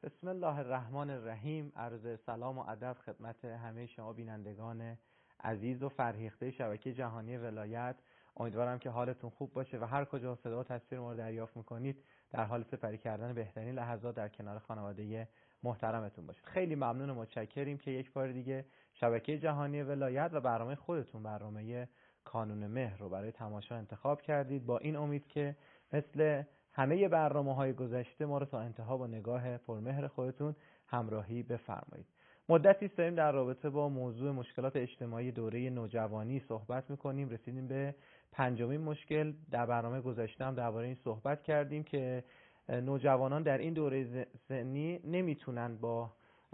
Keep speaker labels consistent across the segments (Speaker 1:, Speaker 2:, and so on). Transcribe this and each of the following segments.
Speaker 1: بسم الله الرحمن الرحیم. عرض سلام و ادب خدمت همه شما بینندگان عزیز و فرهیخته شبکه جهانی ولایت. امیدوارم که حالتون خوب باشه و هر کجا صدا و تصویر ما رو دریافت میکنید در حال سپری کردن بهترین لحظات در کنار خانواده محترمتون باشید. خیلی ممنون و متشکریم که یک بار دیگه شبکه جهانی ولایت و برنامه خودتون، برنامه کانون مهر رو برای تماشا انتخاب کردید، با این امید که مثل همه برنامه‌های گذشته ما رو تا انتها با نگاه پرمهر خودتون همراهی بفرمایید. مدتی است داریم در رابطه با موضوع مشکلات اجتماعی دوره نوجوانی صحبت می‌کنیم. رسیدیم به پنجمین مشکل. در برنامه گذشته هم درباره این صحبت کردیم که نوجوانان در این دوره سنی نمیتونن با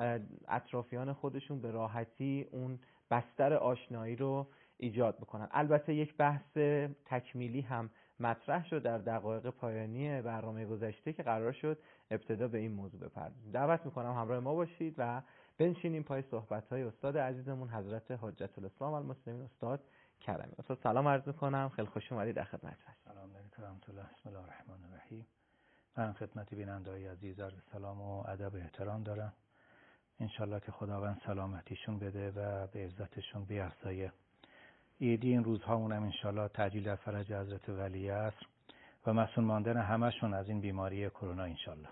Speaker 1: اطرافیان خودشون به راحتی اون بستر آشنایی رو ایجاد بکنن. البته یک بحث تکمیلی هم مطرح شد در دقایق پایانی برنامه گذشته که قرار شد ابتدا به این موضوع بپردازیم. دعوت میکنم همراه ما باشید و بنشینیم پای صحبت‌های استاد عزیزمون حضرت حجت الاسلام المسلمین استاد کرمی. استاد سلام عرض میکنم، خیلی خوش اومدید در خدمت هستم.
Speaker 2: سلام علیکم و رحمت الله. بسم الله الرحمن الرحیم. من خدمت بیننده‌های عزیز عرض سلام و ادب و احترام دارم. انشالله که خداوند سلامتیشون بده و به عزتشون بیفزایه. ایدی این روزهامون هم انشالله تعجیل در فرج حضرت ولی عصر و مسئول ماندن همشون از این بیماری کرونا انشالله.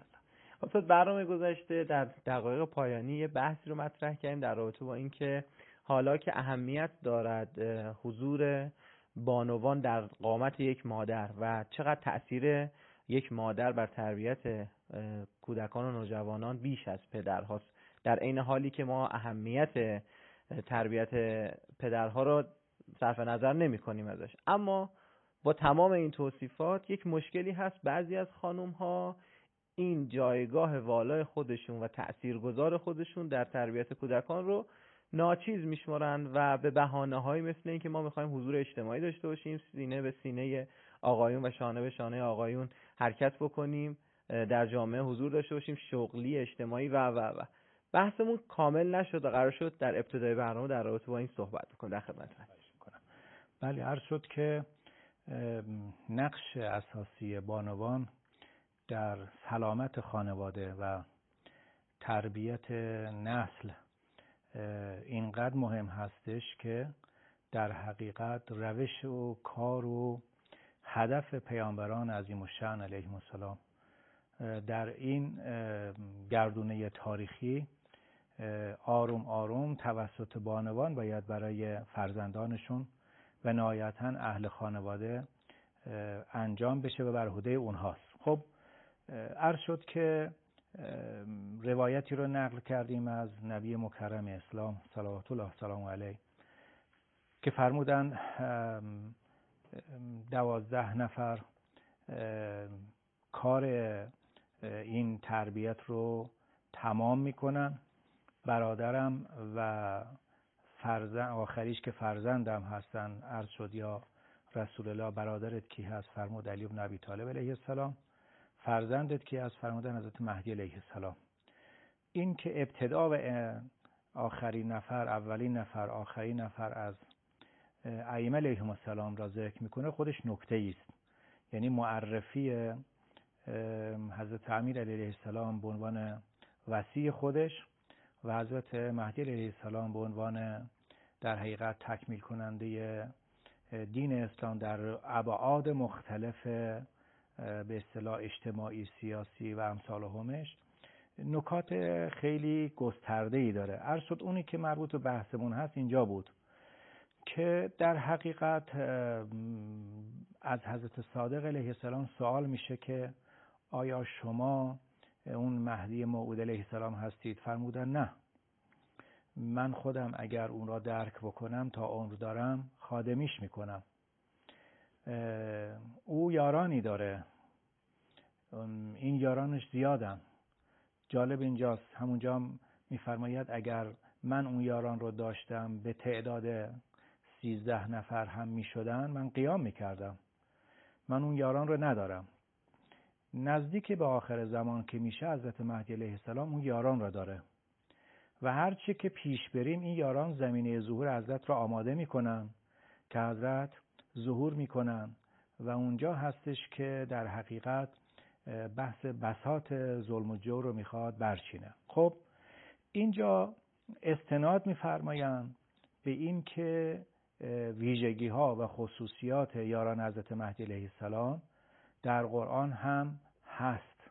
Speaker 1: استاد برنامه گذشته در دقایق پایانی یه بحثی رو مطرح کردیم در رابطه با اینکه حالا که اهمیت دارد حضور بانوان در قامت یک مادر و چقدر تأثیر یک مادر بر تربیت کودکان و نوجوانان بیش از پدرهاست، در عین حالی که ما اهمیت تربیت پدرها رو صرف نظر نمی کنیم ازش، اما با تمام این توصیفات یک مشکلی هست. بعضی از خانم ها این جایگاه والای خودشون و تأثیرگذار خودشون در تربیت کودکان رو ناچیز میشمارن و به بهانه‌هایی مثل این که ما میخوایم حضور اجتماعی داشته باشیم، سینه به سینه آقایون و شانه به شانه آقایون حرکت بکنیم، در جامعه حضور داشته باشیم، شغلی، اجتماعی و بحثمون کامل نشد و قرار شد در ابتدای برنامه در رابطه با این صحبت بکنم. در خدمت هستم.
Speaker 2: بله، عرض شد که نقش اساسی بانوان در سلامت خانواده و تربیت نسل اینقدر مهم هستش که در حقیقت روش و کار و هدف پیامبران عظیم الشأن علیهم السلام در این گردونه تاریخی آروم آروم توسط بانوان باید برای فرزندانشون و نهایتاً اهل خانواده انجام بشه و بر عهده اونهاست. خب عرض شد که روایتی رو نقل کردیم از نبی مکرم اسلام صلوات الله سلام علیه که فرمودن 12 نفر کار این تربیت رو تمام میکنن. برادرم و فرزند آخریش که فرزندم هستن. عرض شد یا رسول الله برادرت کی هست؟ فرمود علی بن ابی طالب علیه السلام. فرزندت کی هست؟ فرمودن حضرت مهدی علیه السلام. این که ابتدا و آخرین نفر، اولین نفر، آخرین نفر از ائمه علیهم السلام را ذکر میکنه خودش نکته است. یعنی معرفی حضرت امیر علیه السلام به عنوان وصی خودش و حضرت مهدی علیه السلام به عنوان در حقیقت تکمیل کننده دین اسلام در ابعاد مختلف به اصطلاح اجتماعی، سیاسی و امثالهمش نکات خیلی گسترده‌ای داره. عرض شد اونی که مربوط به بحثمون هست اینجا بود که در حقیقت از حضرت صادق علیه السلام سوال میشه که آیا شما اون مهدی موعود علیه السلام هستید؟ فرمودن نه، من خودم اگر اون را درک بکنم تا عمر دارم خادمیش میکنم. او یارانی داره، این یارانش زیادن. جالب اینجاست، همونجا میفرماید اگر من اون یاران رو داشتم به تعداد 13 نفر هم میشدن من قیام میکردم. من اون یاران رو ندارم. نزدیک به آخر زمان که میشه حضرت مهدی علیه السلام اون یاران را داره و هرچی که پیش بریم این یاران زمینه ظهور حضرت را آماده میکنن که حضرت ظهور میکنن و اونجا هستش که در حقیقت بحث بساط ظلم و جور رو میخواد برچینه. خب اینجا استناد میفرمایند به این که ویژگی ها و خصوصیات یاران حضرت مهدی علیه السلام در قرآن هم هست.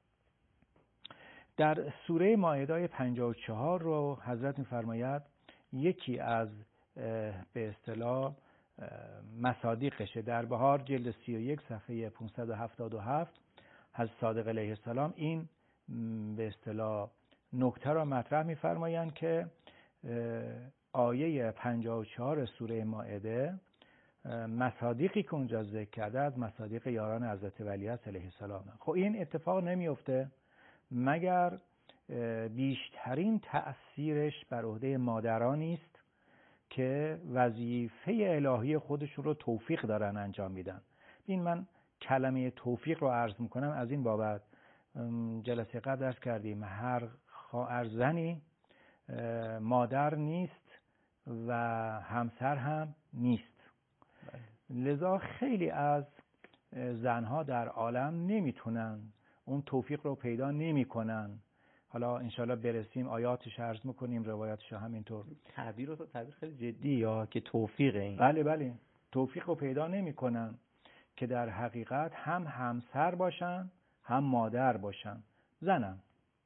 Speaker 2: در سوره مائده 54 رو حضرت میفرماید یکی از به اصطلاح مصادیقشه، در بهار جلد 31 صفحه 577 حضرت صادق علیه السلام این به اصطلاح نکته را مطرح می‌فرمایند که آیه 54 سوره مائده مصادیقی که اونجا ذکر کرده از مصادیق یاران حضرت ولی علیه السلام. خب این اتفاق نمیفته مگر بیشترین تأثیرش بر عهده مادرانی است که وظیفه الهی خودشون رو توفیق دارن انجام میدن. این من کلمه توفیق رو عرض میکنم از این بابت جلسه قبل عرض کردیم هر زنی مادر نیست و همسر هم نیست. لذا خیلی از زنها در عالم نمیتونن اون توفیق رو پیدا نمیکنن. حالا انشالله برسیم آیاتش عرض میکنیم، روایاتش همینطور.
Speaker 1: تعبیر خیلی جدی یا که توفیق این.
Speaker 2: بله توفیق رو پیدا نمیکنن که در حقیقت هم همسر باشن هم مادر باشن. زنم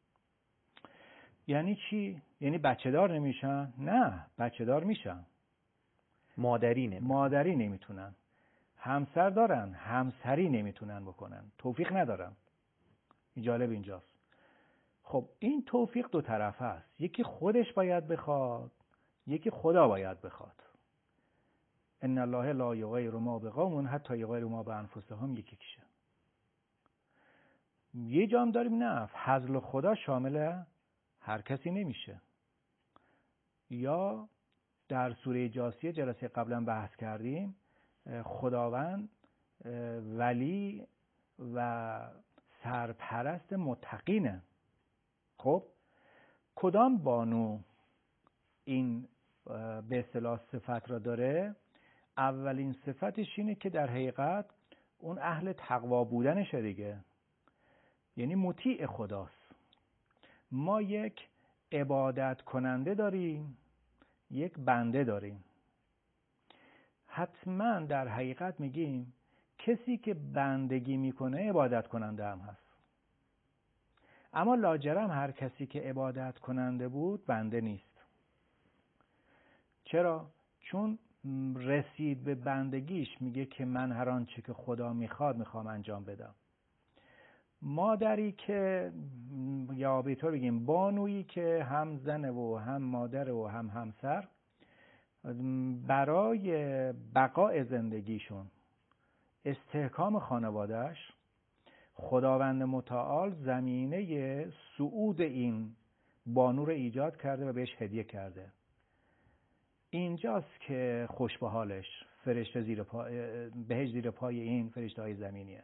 Speaker 2: یعنی چی؟ یعنی بچه دار نمیشن؟ نه، بچه دار میشن، مادری نمیتونن. همسر دارن، همسری نمیتونن بکنن، توفیق ندارن. جالب اینجاست. خب این توفیق دو طرفه است، یکی خودش باید بخواد، یکی خدا باید بخواد. ان الله لا یغیر ما بقوم حتی یغیروا ما بانفسهم، یکی کشه. یه جام داریم نه، فضل خدا شامل هر کسی نمیشه. یا در سوره جاثیه جلسه قبلا بحث کردیم، خداوند ولی و سرپرست متقینه. خب کدام بانو این به اصطلاح صفت را داره؟ اولین صفتش اینه که در حقیقت اون اهل تقوا بودنشه دیگه، یعنی مطیع خداست. ما یک عبادت کننده داریم، یک بنده داریم. حتما در حقیقت میگیم کسی که بندگی میکنه عبادت کننده هم هست. اما لاجرم هر کسی که عبادت کننده بود بنده نیست. چرا؟ چون رسید به بندگیش میگه که من هر آنچه که خدا میخوام انجام بدم. مادری که یا به طور بگیم بانویی که هم زنه و هم مادر و هم همسر، برای بقای زندگیشون، استحکام خانوادهش، خداوند متعال زمینه صعود این بانو رو ایجاد کرده و بهش هدیه کرده. اینجاست که خوش به حالش، فرشته بهش زیر پای این فرشته های زمینیه،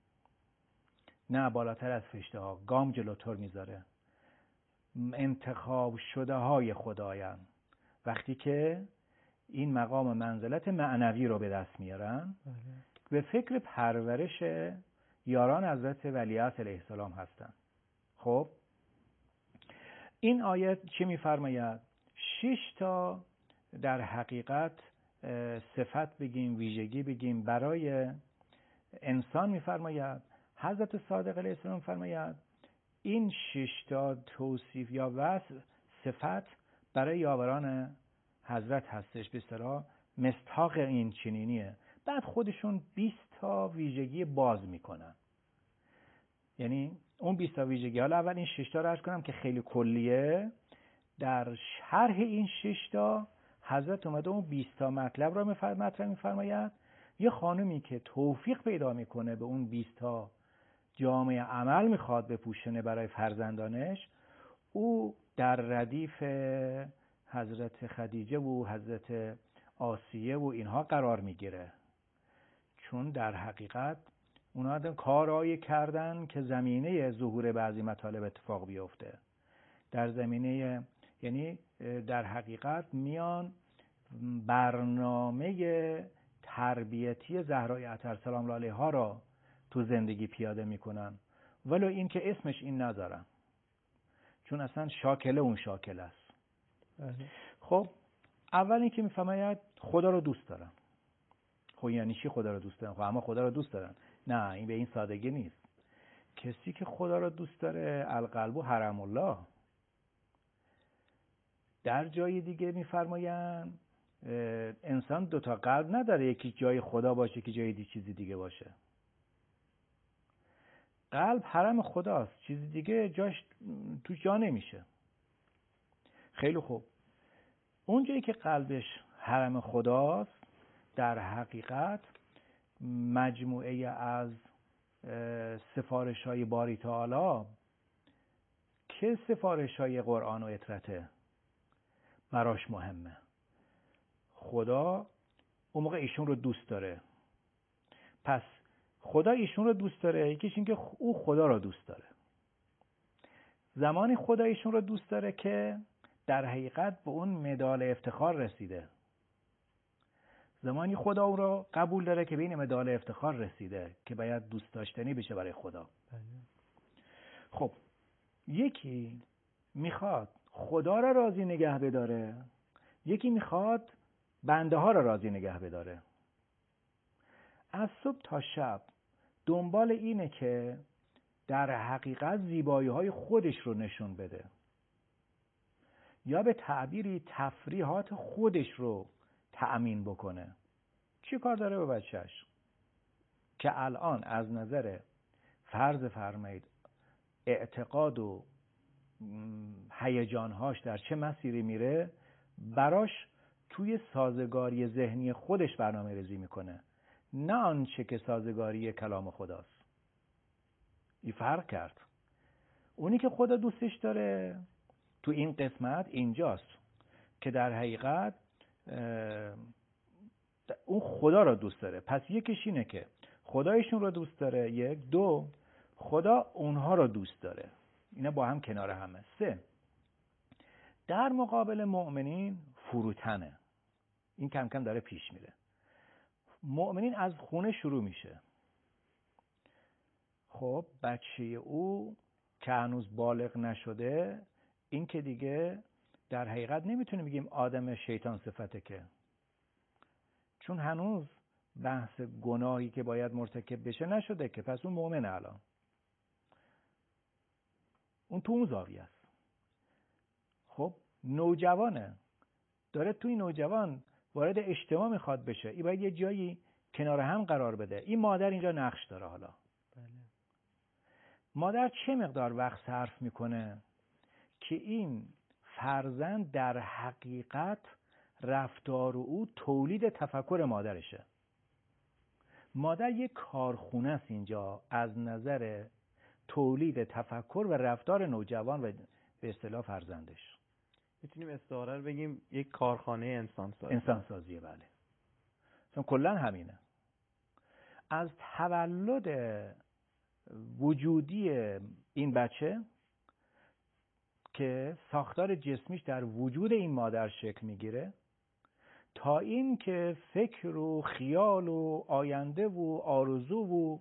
Speaker 2: نه بالاتر از فرشته ها، گام جلوتر میذاره. انتخاب شده های خدایان وقتی که این مقام منزلت معنوی رو به دست میارن به فکر پرورش یاران حضرت ولیعصر علیه السلام هستن. خب این آیت چی میفرماید؟ 6 تا در حقیقت صفت بگیم، ویژگی بگیم برای انسان میفرماید. حضرت صادق علیه السلام فرماید این 6 تا توصیف یا وصف صفت برای یاوران حضرت هستش، به اصطلاح مستحق این چنینیه. بعد خودشون 20 تا ویژگی باز میکنن. یعنی اون 20 تا ویژگی، حالا اول این 6 تا رو عرض کنم که خیلی کلیه. در شرح این 6 تا حضرت اومده اون 20 تا مطلب رو مطرح میفرماید. یه خانومی که توفیق پیدا میکنه به اون 20 تا جامعه عمل میخواد بپوشونه برای فرزندانش، او در ردیف حضرت خدیجه و حضرت آسیه و اینها قرار میگیره، چون در حقیقت اونا کارایی کردن که زمینه ظهور بعضی مطالب اتفاق بیفته. در زمینه، یعنی در حقیقت میان برنامه تربیتی زهرای اطهر سلام الله علیها را تو زندگی پیاده میکنن. ولو این که اسمش این نذارن، چون اصلا شاکله اون شاکله است. خب اول این که میفهمید خدا رو دوست دارن. خب یعنی چی خدا رو دوست دارن؟ خب اما خدا رو دوست دارن. نه، این به این سادگی نیست. کسی که خدا رو دوست داره القلب حرم الله. در جای دیگه میفرمایند انسان دوتا قلب نداره، یکی جای خدا باشه که جای چیزی دیگه باشه. قلب حرم خداست، چیزی دیگه جاش تو جا نمیشه. خیلی خوب، اون جایی که قلبش حرم خداست در حقیقت مجموعه از سفارش‌های باری تعالی که سفارش‌های قرآن و اطرته براش مهمه. خدا اون موقع ایشون رو دوست داره. پس خدا ایشون رو دوست داره، یکیش این که او خدا رو دوست داره. زمانی خدا ایشون رو دوست داره که در حقیقت به اون مدال افتخار رسیده. زمانی خدا او رو قبول داره که به این مدال افتخار رسیده که باید دوست داشتنی بشه برای خدا. خب یکی میخواد خدا را راضی نگه بداره، یکی میخواد بنده ها را راضی نگه بداره. از صبح تا شب دنبال اینه که در حقیقت زیبایی های خودش رو نشون بده، یا به تعبیری تفریحات خودش رو تأمین بکنه. چی کار داره به بچهش که الان از نظر فرض فرمایید اعتقاد و هیجانهاش در چه مسیری میره، براش توی سازگاری ذهنی خودش برنامه ریزی میکنه، نه آنچه که سازگاری کلام خداست. این فرق کرد. اونی که خدا دوستش داره تو این قسمت اینجاست که در حقیقت اون خدا رو دوست داره. پس یکیش اینه که خدایشون رو دوست داره، یک. دو، خدا اونها رو دوست داره. اینا با هم کنار همه. سه، در مقابل مؤمنین فروتنه. این کم کم داره پیش میره. مؤمنین از خونه شروع میشه. خب بچه او که هنوز بالغ نشده، این که دیگه در حقیقت نمیتونه بگیم آدم شیطان صفته، که چون هنوز بحث گناهی که باید مرتکب بشه نشده، که پس اون مؤمنه. الان اون تو اون زاویه است. خب نوجوانه، داره توی نوجوان وارد اجتماع میخواد بشه، این باید یه جایی کنار هم قرار بده. این مادر اینجا نقش داره. حالا مادر چه مقدار وقت صرف میکنه که این فرزند در حقیقت رفتار او تولید تفکر مادرشه. مادر یک کارخونه است اینجا از نظر تولید تفکر و رفتار نوجوان و به اصطلاح فرزندش.
Speaker 1: میتونیم استعاره رو بگیم یک کارخانه انسانسازی.
Speaker 2: انسانسازیه، بله. چون کلا همینه. از تولد وجودی این بچه که ساختار جسمیش در وجود این مادر شکل میگیره، تا این که فکر و خیال و آینده و آرزو و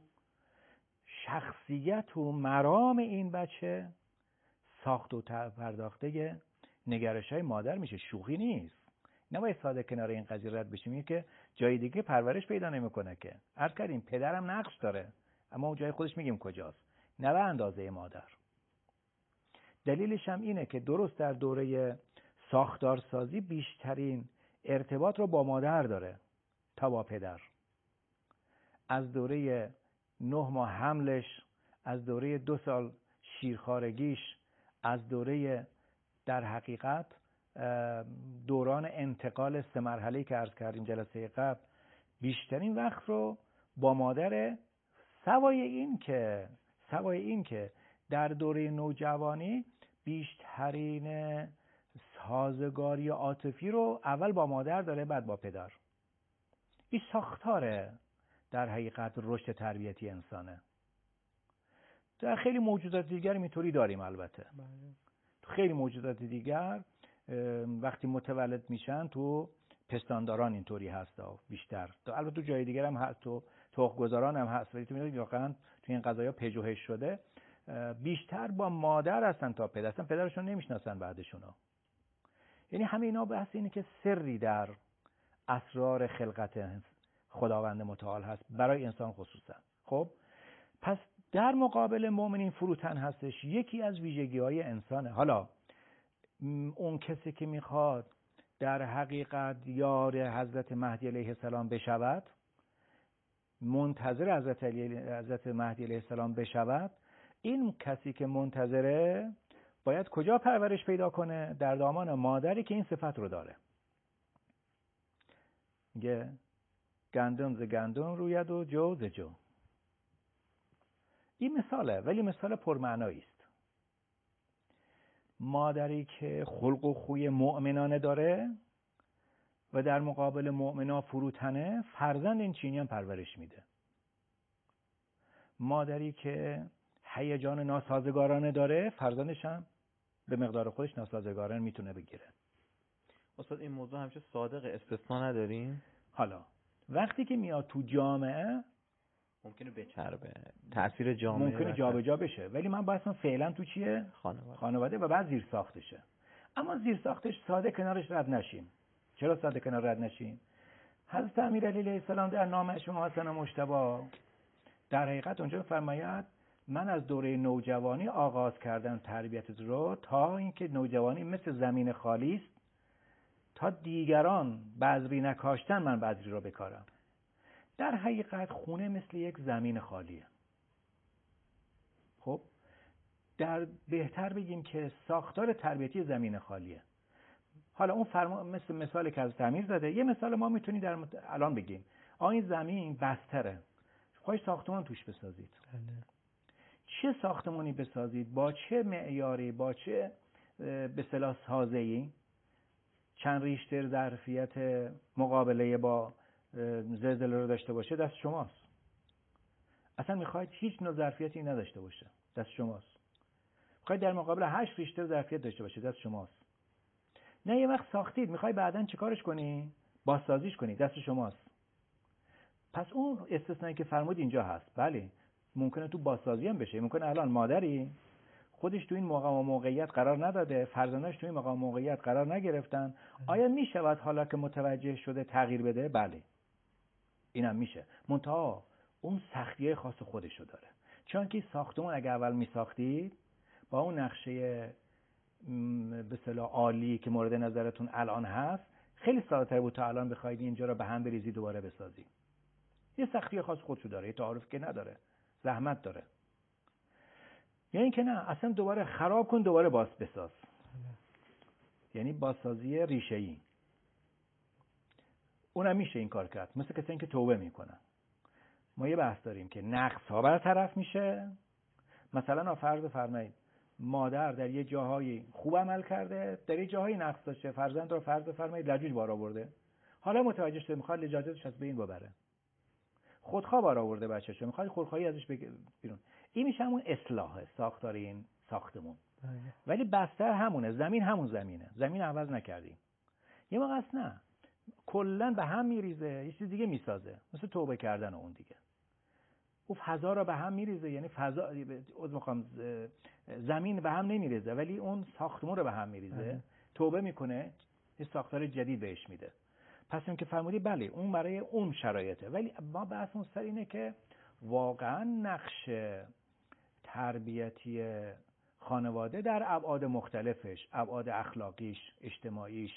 Speaker 2: شخصیت و مرام این بچه ساخت و پرداخته نگرش های مادر میشه. شوخی نیست. نباید ساده کنار این قضیه رد بشیم. این که جای دیگه پرورش پیدا نمیکنه. که عرض کردیم پدرم نقش داره، اما اون جای خودش میگیم کجاست، نه به اندازه مادر. دلیلش هم اینه که درست در دوره ساختارسازی بیشترین ارتباط رو با مادر داره تا با پدر. از دوره 9 ماه حملش، از دوره 2 سال شیرخوارگیش، از دوره در حقیقت دوران انتقال 3 مرحله‌ای که عرض کردیم جلسه قبل، بیشترین وقت رو با مادر. سوای این که در دوره نوجوانی بیشترین سازگاری عاطفی رو اول با مادر داره، بعد با پدر. این ساختاره در حقیقت رشد تربیتی انسانه. در خیلی موجودات دیگر اینطوری داریم. البته تو خیلی موجودات دیگر وقتی متولد میشن، تو پستانداران اینطوری هست بیشتر. البته تو جای دیگر هم هست، تو تخم‌گذاران هم هست، ولی تو می‌بینید واقعا تو این قضايا پژوهش شده. بیشتر با مادر هستن تا پدر، اصلا پدرشون نمیشناسن بعدشونا. یعنی همه اینا بحث اینه که سری در اسرار خلقت خداوند متعال هست برای انسان خصوصا. خب پس در مقابل مؤمنین فروتن هستش یکی از ویژگی‌های انسانه. حالا اون کسی که میخواد در حقیقت یار حضرت مهدی علیه السلام بشود، منتظر حضرت مهدی علیه السلام بشود، این کسی که منتظره باید کجا پرورش پیدا کنه؟ در دامان مادری که این صفت رو داره. میگه گندم ز گندم روید و جو ز جو. این مثاله، ولی مثال پرمعنایی است. مادری که خلق و خوی مؤمنانه داره و در مقابل مؤمنا فروتنه، فرزند این چینیان پرورش میده. مادری که هیجان ناسازگارانه داره، فرزندش هم به مقدار خودش ناسازگارانه میتونه بگیره.
Speaker 1: استاد این موضوع همیشه صادق، استثناء نداریم؟
Speaker 2: حالا وقتی که میاد تو جامعه
Speaker 1: ممکنه بچربه، تأثیر جامعه
Speaker 2: ممکنه جابجا بشه، ولی من بحثم فعلا تو چیه؟ خانواده و بعد زیر ساختشه. اما زیر ساختش ساده کنارش رد نشیم. چرا ساده کنار رد نشیم؟ حضرت امیرعلی علیه السلام در نامه‌اش محسن مجتبی در حقیقت اونجا فرماید من از دوره نوجوانی آغاز کردم تربیت رو تا اینکه نوجوانی مثل زمین خالی است، تا دیگران بذری نکاشتن من بذری رو بکارم. در حقیقت خونه مثل یک زمین خالیه. خب در بهتر بگیم که ساختار تربیتی زمین خالیه. حالا اون مثل مثال که از تعمیر زده، یه مثال ما میتونیم در الان بگیم این زمین بستره، خواهی ساختمان توش بسازید. چه ساختمانی بسازید، با چه معیاری، با چه به اصطلاح سازه‌ای، چند ریشتر ظرفیت مقابله با زلزله رو داشته باشه، دست شماست. اصلا میخواید هیچ نوع ظرفیتی نداشته باشه، دست شماست. میخواید در مقابل 8 ریشتر ظرفیت داشته باشه، دست شماست. نه یه وقت ساختید میخوای بعداً چیکارش کنی؟ بازسازیش کنی، دست شماست. پس اون استثنایی که فرمود اینجا هست. بله ممکنه تو بازسازی هم بشه. ممکنه الان مادری خودش تو این مقام و موقعیت قرار نداده، فرزنداش تو این مقام و موقعیت قرار نگرفتن. آیا میشود حالا که متوجه شده تغییر بده؟ بله اینم میشه، منتها اون سختیه خاص خودشو داره. چون که ساختمون اگه اول میساختید با اون نقشه به اصطلاح عالی که مورد نظرتون الان هست، خیلی ساده‌تر بود تا الان بخواید اینجا رو به هم بریزید دوباره بسازید. یه سختی خاص خودشو داره، یه تعارف که نداره، زحمت داره. یعنی اینکه نه اصلا دوباره خراب کن دوباره بساز. یعنی بازسازی ریشه‌ای. اونم میشه این کار کرد، مثل کسایی که توبه میکنن. ما یه بحث داریم که نقص‌ها برطرف میشه. مثلا فرض فرمایید مادر در یه جاهایی خوب عمل کرده، در یه جاهایی نقص داشته، فرزند رو فرض فرمایید لجوج بار آورده، حالا متوجه شده میخواد لجاجتش از بین ببره، خودخواه بار آورده بچه‌شو، میخواد خودخواهی ازش بیرون. این میشه همون اصلاح ساختار این ساختمون. ولی بستر همونه، زمین همون زمینه، زمین عوض نکردیم. یه موقع نه کلا به هم میریزه، یه چیز دیگه میسازه، مثل توبه کردن اون دیگه. اون فضا رو به هم میریزه، یعنی فضا زمین به هم نمیریزه ولی اون ساختمون رو به هم میریزه. توبه میکنه، یه ساختار جدید بهش میده. پس این که فرمودی بله اون برای اون شرایطه، ولی ما بحثمون سر اینه که واقعا نقش تربیتی خانواده در ابعاد مختلفش، ابعاد اخلاقیش، اجتماعیش،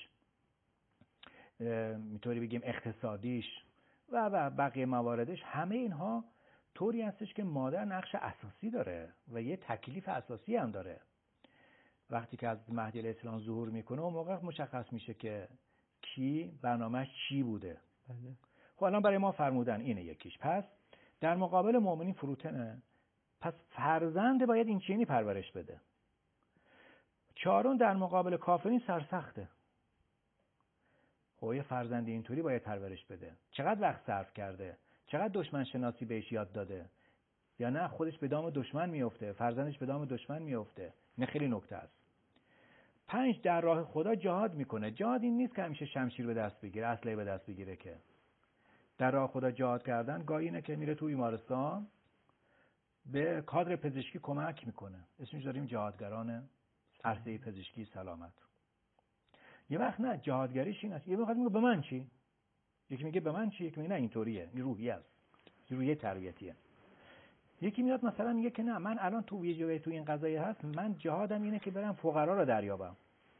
Speaker 2: میتونی بگیم اقتصادیش و بقیه مواردش، همه اینها طوری هستش که مادر نقش اساسی داره و یه تکلیف اساسی هم داره. وقتی که از مهدی علیه السلام ظهور میکنه اون موقع مشخص میشه که کی برنامه‌اش چی بوده.
Speaker 1: بله.
Speaker 2: خب الان برای ما فرمودن اینه یکیش. پس در مقابل مؤمنین فروتنه، پس فرزند باید این چینی پرورش بده. چهارم در مقابل کافرین سرسخته. خب یه فرزند اینطوری باید پرورش بده. چقدر وقت صرف کرده؟ چقدر دشمن شناسی بهش یاد داده؟ یا نه خودش به دام دشمن میفته، فرزندش به دام دشمن میفته. این خیلی نکته است. 5 در راه خدا جهاد میکنه. جهاد این نیست که همیشه شمشیر به دست بگیره، اسلحه به دست بگیره، که در راه خدا جهاد کردن گاهی اینه که میره تو بیمارستان به کادر پزشکی کمک میکنه، اسمش داریم جهادگران عرصه پزشکی سلامت. یه وقت نه، جهادگریش این است، یه وقت میگه به من چی، یکی میگه به من چی، یکی میگه نه اینطوریه، این روحیه است، این روحیه تربیتیه. یکی میاد مثلا میگه که نه، من الان تو یه جایی تو این قضیه هست، من جهادم اینه که برم فقرا رو دریابم.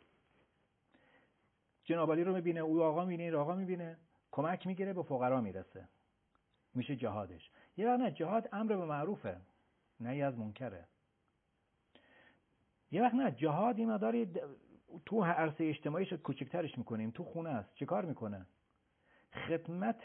Speaker 2: جناب علی رو میبینه، او آقا میبینه، این آقا میبینه، کمک میگیره، به فقرا میرسه، میشه جهادش. یه وقت نه، جهاد امر به معروفه، نهی از منکره. یه وقت نه، جهاد این مداری تو عرصه اجتماعیش کوچکترش میکنیم، تو خونه است. چه کار میکنه؟ خدمت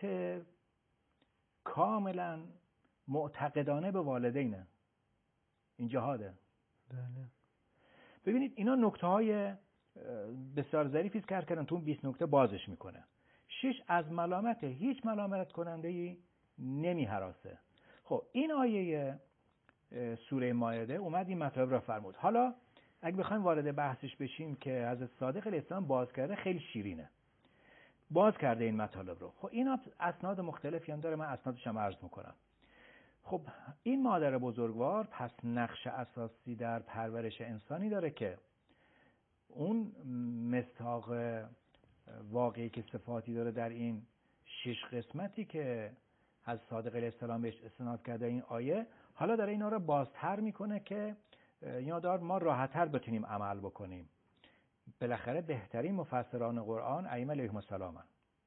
Speaker 2: کاملا معتقدانه به والدینه، این جهاده.
Speaker 1: بله.
Speaker 2: ببینید اینا نکته های بسیار ظریفی است که هر کردن تو 20 نکته بازش میکنه. 6 از ملامت، هیچ ملامت کننده ای نمی هراسه. خب این آیه سوره مائده اومد این مطلب را فرمود. حالا اگه بخوایم وارد بحثش بشیم که حضرت صادق علیه السلام باز کرده، خیلی شیرینه، باز کرده این مطالب رو. خب اینا اسناد مختلفی هم داره، من اسنادش هم عرض میکنم. خب این مادر بزرگوار پس نقش اساسی در پرورش انسانی داره که اون مصداق واقعی که صفاتی داره در این 6 قسمتی که از صادق علیه السلام بهش استناد کرده این آیه، حالا داره اینا رو بازتر میکنه که یا ما راحت‌تر بتونیم عمل بکنیم. بالاخره بهترین مفسران قرآن ائمه علیهم السلام.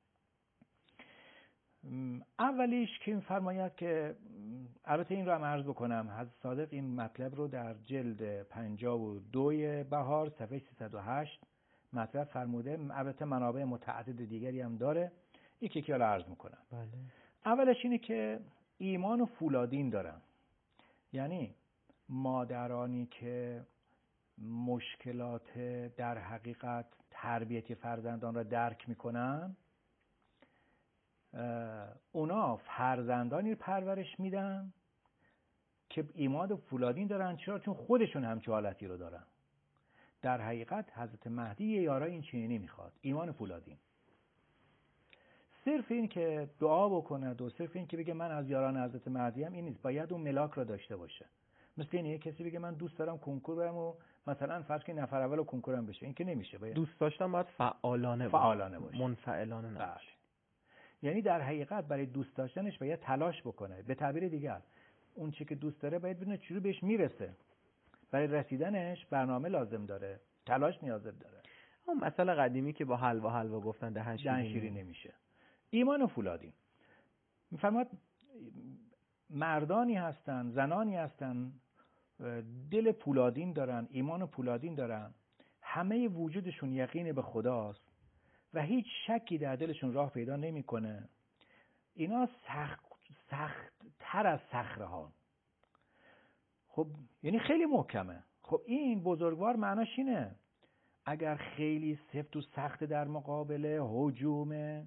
Speaker 2: اولیش که می‌فرماید که البته این رو هم عرض بکنم، حضرت صادق این مطلب رو در جلد 52 بهار صفحه 308 مطلب فرموده. البته منابع متعدد دیگری هم داره، یکی رو عرض میکنم.
Speaker 1: بله.
Speaker 2: اولش اینه که ایمان و فولادین دارن، یعنی مادرانی که مشکلات در حقیقت تربیت فرزندان را درک میکنن، اونا فرزندانی پرورش میدن که ایمان و فولادین دارن. چرا؟ چون خودشون همچه حالتی رو دارن. در حقیقت حضرت مهدی یه یارای این چنینی میخواد، ایمان و فولادین. صرف این که دعا بکنه و صرف این که بگه من از یاران حضرت مهدی ام، این نیست، باید اون ملاک را داشته باشه. مثل اینه کسی بگه من دوست دارم کنکور برم و مثلا فرض کنید نفر اول کنکورم بشه، این که نمیشه.
Speaker 1: دوست داشتن باید فعالانه باشه، منفعلانه نباشه.
Speaker 2: یعنی در حقیقت برای دوست داشتنش باید تلاش بکنه. به تعبیر دیگر اون چی که دوست داره باید بدونه چجوری بهش میرسه. برای رسیدنش برنامه لازم داره، تلاش نیاز داره.
Speaker 1: اون مسئله قدیمی که با حلوا گفتن دهن شیرین
Speaker 2: نمیشه. ایمان و فولادین میفرماد مردانی هستن، زنانی هستن دل پولادین دارن، ایمان و پولادین دارن، همه وجودشون یقین به خداست و هیچ شکی در دلشون راه پیدا نمیکنه. اینا سخت تر از صخره ها. خب یعنی خیلی محکمه. خب این بزرگوار معناش اینه اگر خیلی سفت و سخت در مقابل هجوم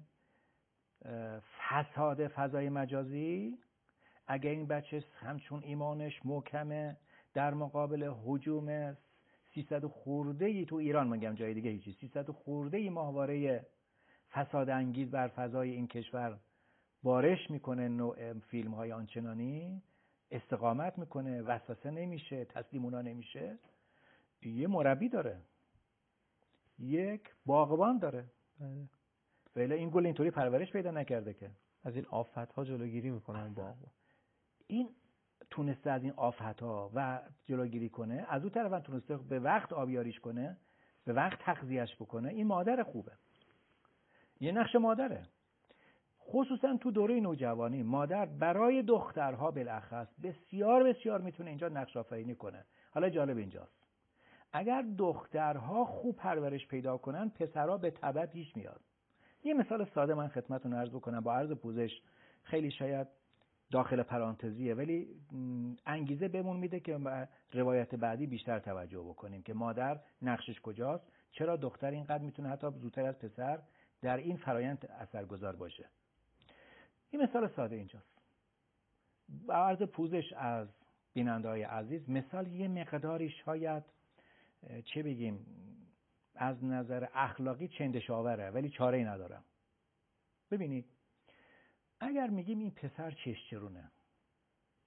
Speaker 2: فساد فضای مجازی، اگر این بچه همچون ایمانش محکمه در مقابل هجوم 300 خورده‌ای تو ایران، میگم جای دیگه هیچی، 300 خورده‌ای ماهواره فساد انگیز بر فضای این کشور بارش میکنه، نوع فیلم های آنچنانی استقامت میکنه، وسوسه نمیشه، تسلیم اونا نمیشه. یه مربی داره، یک باغبان داره، ولی این گل اینطوری پرورش پیدا نکرده که
Speaker 1: از این آفت‌ها جلوگیری میکنن باغبان.
Speaker 2: این تونسته از این آفت‌ها و جلوگیری کنه، از اون طرف تونسته به وقت آبیاریش کنه، به وقت تغذیه‌اش بکنه. این مادر خوبه، یه نقش مادره. خصوصا تو دوره نوجوانی مادر برای دخترها بالاخص بسیار بسیار میتونه اینجا نقش آفرینی کنه. حالا جالب اینجاست، اگر دخترها خوب پرورش پیدا کنن، پسرها به تبع پیش میاد. یه مثال ساده من خدمتتون عرض بکنم، با عرض پوزش، خیلی شاید داخل پرانتزیه ولی انگیزه بهمون میده که روایت بعدی بیشتر توجه بکنیم که مادر نقشش کجاست، چرا دختر اینقدر میتونه حتی زودتر از پسر در این فرایند اثرگذار باشه. این مثال ساده اینجاست. با عرض پوزش از بیننده‌های عزیز، مثال یه مقداری شاید چه بگیم از نظر اخلاقی چندشاوره ولی چاره‌ای ندارم. ببینید اگر میگیم این پسر چشچرونه،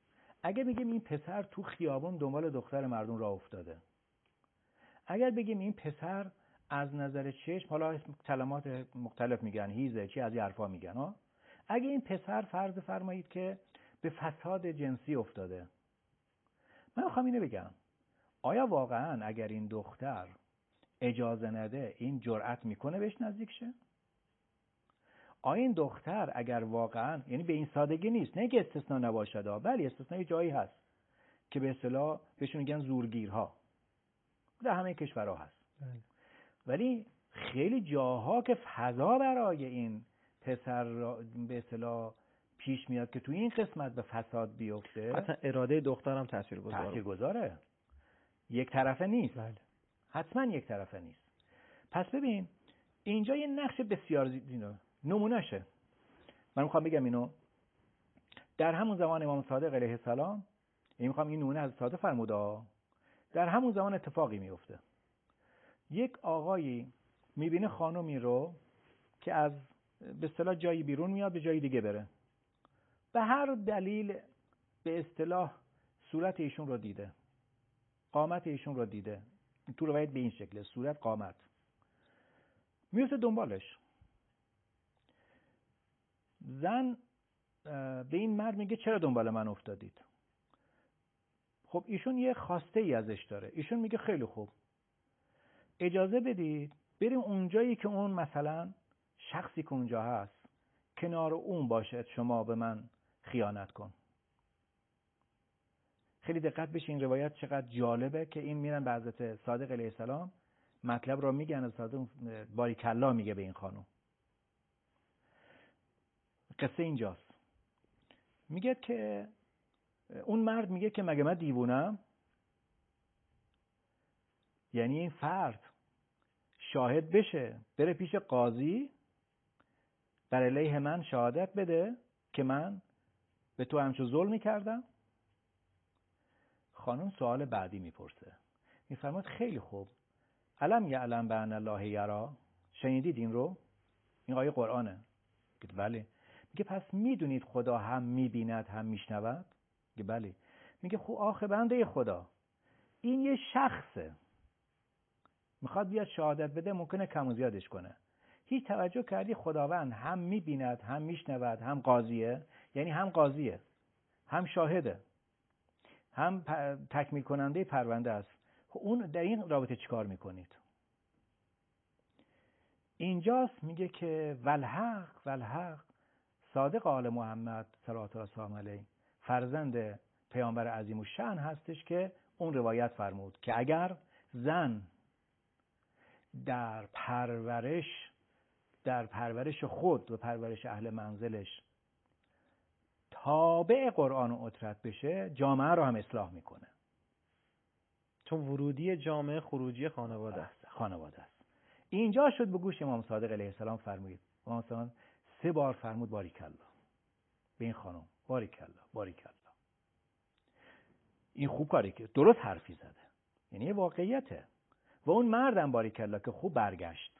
Speaker 2: اگه بگیم این پسر تو خیابون دنبال دختر مردم راه افتاده، اگر بگیم این پسر از نظر چشم، حالا کلمات مختلف میگن، هیزه چی، از این حرفا میگن ها، اگه این پسر فرض فرمایید که به فساد جنسی افتاده، من میخوام اینو بگم، آیا واقعا اگر این دختر اجازه نده این جرأت میکنه بهش نزدیک شه؟ آیا این دختر اگر واقعا، یعنی به این سادگی نیست، نه که استثناء نباشد، ولی استثناء جایی هست که به اصطلاح بهشون میگن زورگیرها، در همه کشورها هست، ولی خیلی جاها که فضا برای این پسر به اصطلاح پیش میاد که تو این قسمت به فساد بیفته.
Speaker 1: حتی اراده دخترم
Speaker 2: تاثیرگذاره، یک طرفه نیست.
Speaker 1: بله.
Speaker 2: حتما یک طرفه نیست. پس ببین اینجا یه نقش بسیار نمونهشه. من میخوام بگم اینو در همون زمان امام صادق علیه السلام، یعنی میخوام این نمونه از صادق فرموده، در همون زمان اتفاقی میفته. یک آقایی میبینه خانومی رو که از به اصطلاح جایی بیرون میاد به جایی دیگه بره، به هر دلیل به اصطلاح صورت ایشون رو دیده، قامت ایشون رو دیده، تو روایت به این شکله، صورت قامت، میفته دنبالش. زن به این مرد میگه چرا دنبال من افتادید؟ خب ایشون یه خواسته ای ازش داره. ایشون میگه خیلی خوب، اجازه بدید بریم اونجایی که اون مثلا شخصی که اونجا هست کنار اون باشه، شما به من خیانت کن. خیلی دقت بشه این روایت چقدر جالبه که این میرن به حضرت صادق علیه السلام مطلب را میگن، صادق باریکلا میگه به این خانم. قصه اینجاست، میگه که اون مرد میگه که مگه من دیوونم؟ یعنی این فرد شاهد بشه بره پیش قاضی بر علیه من شهادت بده که من به تو همچو ظلمی کردم؟ خانم سوال بعدی میپرسه، میفرماد خیلی خوب، الم یعلم بان الله یرا، شنیدید این رو؟ این آیه قرآنه. میگه بله. میگه پس میدونید خدا هم میبیند هم میشنود؟ میگه بله. میگه خب آخه بنده خدا این یه شخصه، میخواد بیاد شهادت بده، ممکنه کم و زیادش کنه. هیچ توجه کردی خداوند هم میبیند هم میشنود هم قاضیه؟ یعنی هم قاضیه، هم شاهده، هم تکمیل کننده پرونده است. اون در این رابطه چیکار میکنید؟ اینجاست میگه که والحق صادق آل محمد صلوات الله وسلامه علیه فرزند پیامبر عظیم الشأن هستش که اون روایت فرمود که اگر زن در پرورش خود و پرورش اهل منزلش تابع قرآن و عترت بشه، جامعه رو هم اصلاح میکنه.
Speaker 1: چون ورودی جامعه خروجی خانواده است.
Speaker 2: اینجا شد به گوش امام صادق علیه السلام فرمود. امام صادق 3 بار فرمود باریکلا به این خانم، باریکلا. این خوب کاری که درست حرفی زده، یعنی واقعیته. و اون مردم باریکلا که خوب برگشت.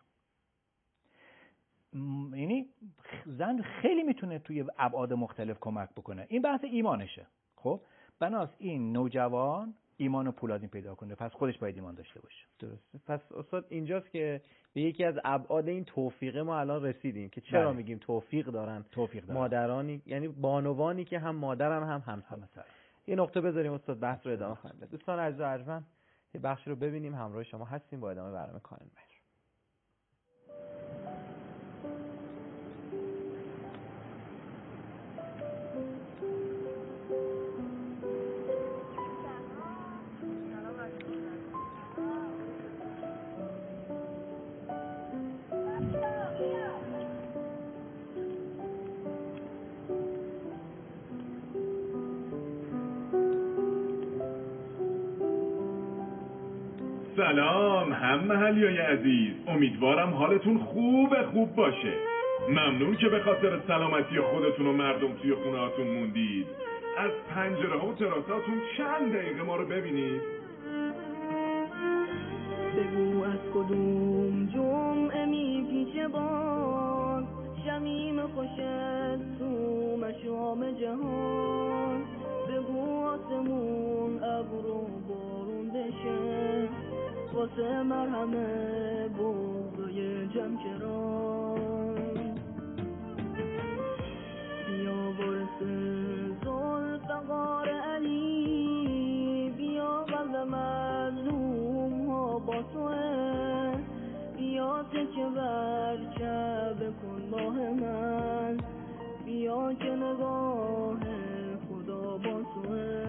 Speaker 2: یعنی زن خیلی میتونه توی ابعاد مختلف کمک بکنه. این بحث ایمانشه. خب بناس این نوجوان ایمان پولادین پیدا کنه، پس خودش باید ایمان داشته باشه.
Speaker 1: درسته. پس استاد اینجاست که به یکی از ابعاد این توفیق ما الان رسیدیم که چرا میگیم توفیق دارن مادرانی، یعنی بانوانی که هم مادرن هم همسر. یه نقطه بذاریم استاد، بحث رو ادامه خواهیم داد. دوستان عزیز و ارجمند، یه بخشی رو ببینیم، همراه شما هستیم با ادامه برنامه کانون مهر.
Speaker 3: سلام هم محلیای عزیز، امیدوارم حالتون خوب باشه. ممنون که به خاطر سلامتی خودتون و مردم توی خونهاتون موندید. از پنجره ها و تراساتون چند دقیقه ما رو ببینید.
Speaker 4: بگو از کدوم جمعه میپیچه باد شمیم خوشت تو مشام جهان، بگو آسمون ابر و بارون بشه، واسه مرهمه بغضای جمع کران. بیا وارث ذوالفقار علی، بیا قلب مظلوم ها با توه، بیا تکه بر کعبه کن ماه من، بیا که نگاه خدا با توه.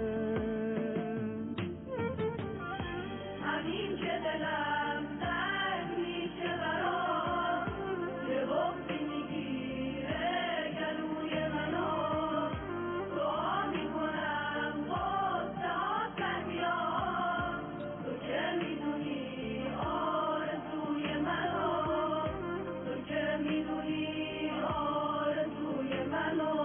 Speaker 4: همین که دلم تنگ میشه برات، یه بغضی میگیره گلوی منو، دعا میکنم قصه ها سر بیاد، تو که میدونی آرزوی منو، تو که میدونی آرزوی منو.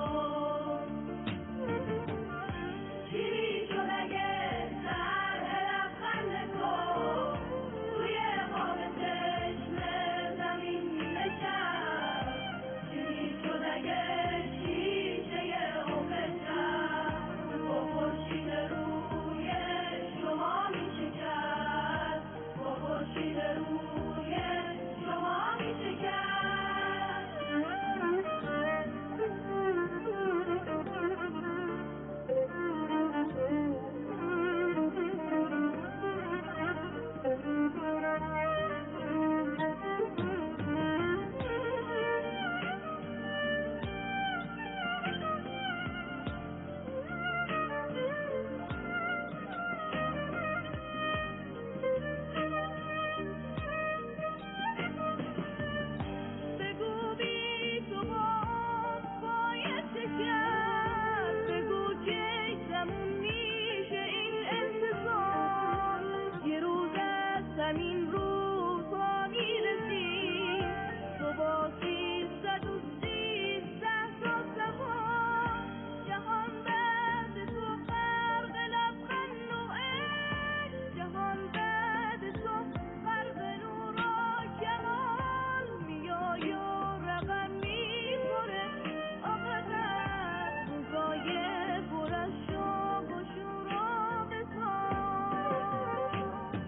Speaker 4: چی شد اگه سر لبخند تو توی خواب چشم زمین می‌نشست؟ چی شد اگه شیشه عمرشم با خورشید روی شما می‌شکست، با خورشید روی شما می‌شکست؟ بگو بی تو باید شکست، بگو که زمون میشه این انتظار، یه روز از همین رو پا میرسی تو با 313 تا سوار، جهان بعد تو غرق لبخند و عشق، جهان بعد تو غرق نور و کمال، میای و رقم میخوره آقابت روزای پر از شوق و شور و وصال.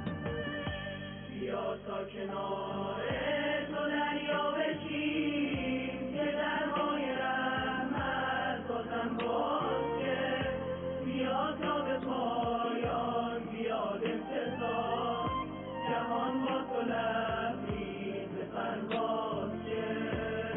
Speaker 4: بیا تا کنار تو دریا بشیم که درهای رحمت بازم باز شه، بیا تا به پایان بیاد انتظار، جهان با تو لبریز به پرواز شه.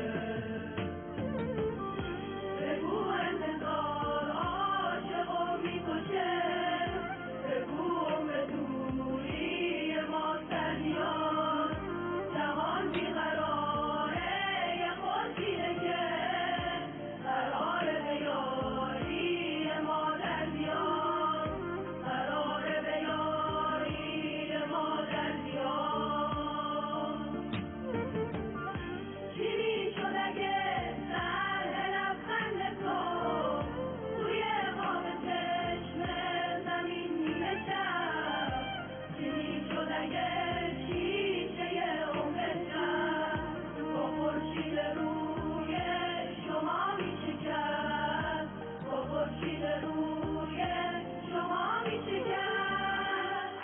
Speaker 4: بگو انتظار عاشقو میکشه، بگو عمر دوری ما سریان، جهان بیقراره یه خورشیده که قراره به یاری ما در بیاد، قراره به یاری ما در بیاد. چی میشد اگه سر لبخند تو توی خواب چشم زمین می‌نشست؟ چی میشد اگه شیشه عمرشم با خورشید روی شما می‌شکست، با خورشید روی شما می‌شکست؟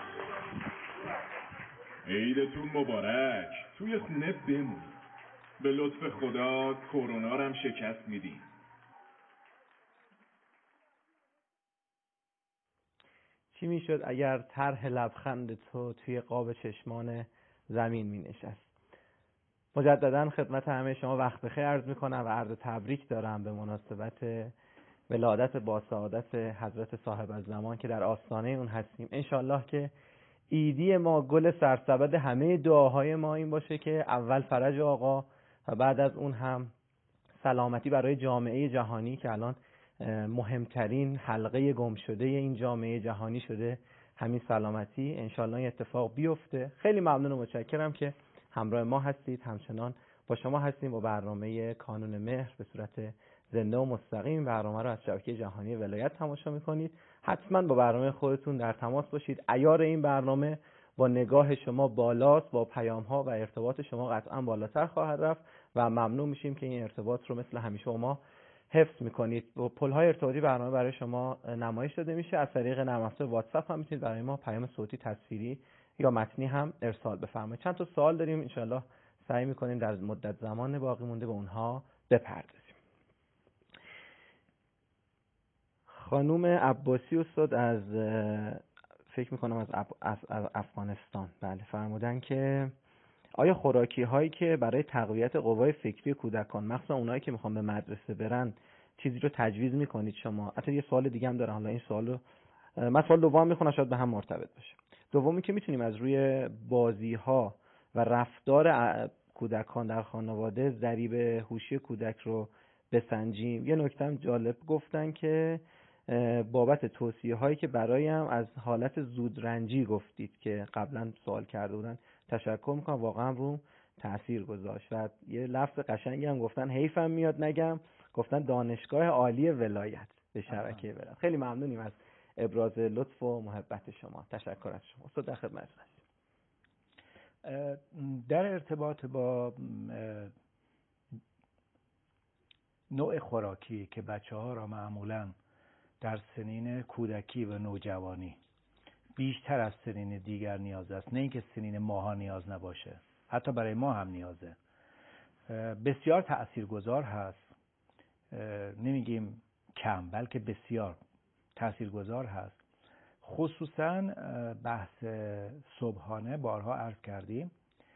Speaker 3: عیدتون مبارک. توی خونه بمونید. به لطف خدا کرونا رو هم شکست میدیم.
Speaker 1: چی میشد اگر طرح لبخند تو توی قاب چشمان زمین می نشست؟ مجددا خدمت همه شما وقت بخیر عرض میکنم و عرض تبریک دارم به مناسبت ولادت با سعادت حضرت صاحب الزمان که در آستانه اون هستیم. انشالله که ایدی ما گل سرسبد همه دعاهای ما این باشه که اول فرج آقا و بعد از اون هم سلامتی برای جامعه جهانی که الان مهمترین حلقه گم شده این جامعه جهانی شده همین سلامتی. انشالله این اتفاق بیفته. خیلی ممنون و متشکرم که همراه ما هستید. همچنان با شما هستیم با برنامه کانون مهر به صورت زنده و مستقیم. برنامه رو از شبکه جهانی ولایت تماشا میکنید. حتما با برنامه خودتون در تماس باشید. عیار این برنامه با نگاه شما بالاست، با پیام ها و ارتباط شما قطعا بالاتر خواهد رفت و ممنون میشیم که این ارتباط رو مثل همیشه با ما حفظ میکنید. و پل‌های ارتباطی برنامه برای شما نمایش داده میشه. از طریق نرم افزار واتساپ هم میتونید برای ما پیام صوتی، تصویری یا متنی هم ارسال بفرمایید. چند تا سوال داریم، انشالله سعی میکنیم در مدت زمان باقی مونده به اونها بپردازیم. خانوم عباسی استاد از فکر میکنم از افغانستان بله فرمودن که آیا خوراکی هایی که برای تقویت قوای فکری کودکان مخصوصا اونایی که میخوان به مدرسه برن چیزی رو تجویز میکنید شما؟ حتی یه سوال دیگه هم دارم، حالا این سوالو من سوال دوم میخونم شاید به هم مرتبط باشه. دومی که میتونیم از روی بازی ها و رفتار کودکان در خانواده ضریب هوشی کودک رو بسنجیم. یه نکته هم جالب گفتن که بابت توصیه هایی که برایم از حالت زودرنجی گفتید که قبلا سوال کرده بودن، تشکر میکنم، واقعا رو تأثیر گذاشت. و یه لفظ قشنگی هم گفتن، حیفم میاد نگم، گفتن دانشگاه عالی ولایت به شبکه ولایت. خیلی ممنونیم از ابراز لطف و محبت شما. تشکر از شما استاد، در خدمتتون هستیم.
Speaker 2: در ارتباط با نوع خوراکی که بچه‌ها را معمولاً در سنین کودکی و نوجوانی بیشتر از سنین دیگر نیاز است، نه اینکه سنین ماها نیاز نباشه، حتی برای ما هم نیازه، بسیار تأثیرگذار هست. نمیگیم کم، بلکه بسیار تأثیرگذار هست. خصوصاً بحث صبحانه بارها عرض کردیم،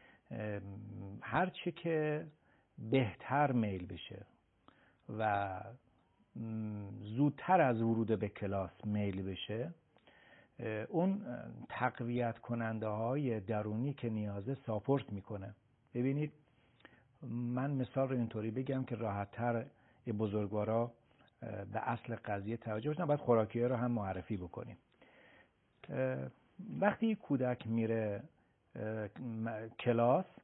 Speaker 2: هرچی که بهتر میل بشه و زودتر از ورود به کلاس میل بشه، اون تقویت کننده های درونی که نیازه ساپورت میکنه. ببینید من مثال رو اینطوری بگم که راحت تر بزرگوارا به اصل قضیه توجه بشن، باید خوراکی رو هم معرفی بکنیم. وقتی کودک میره کلاس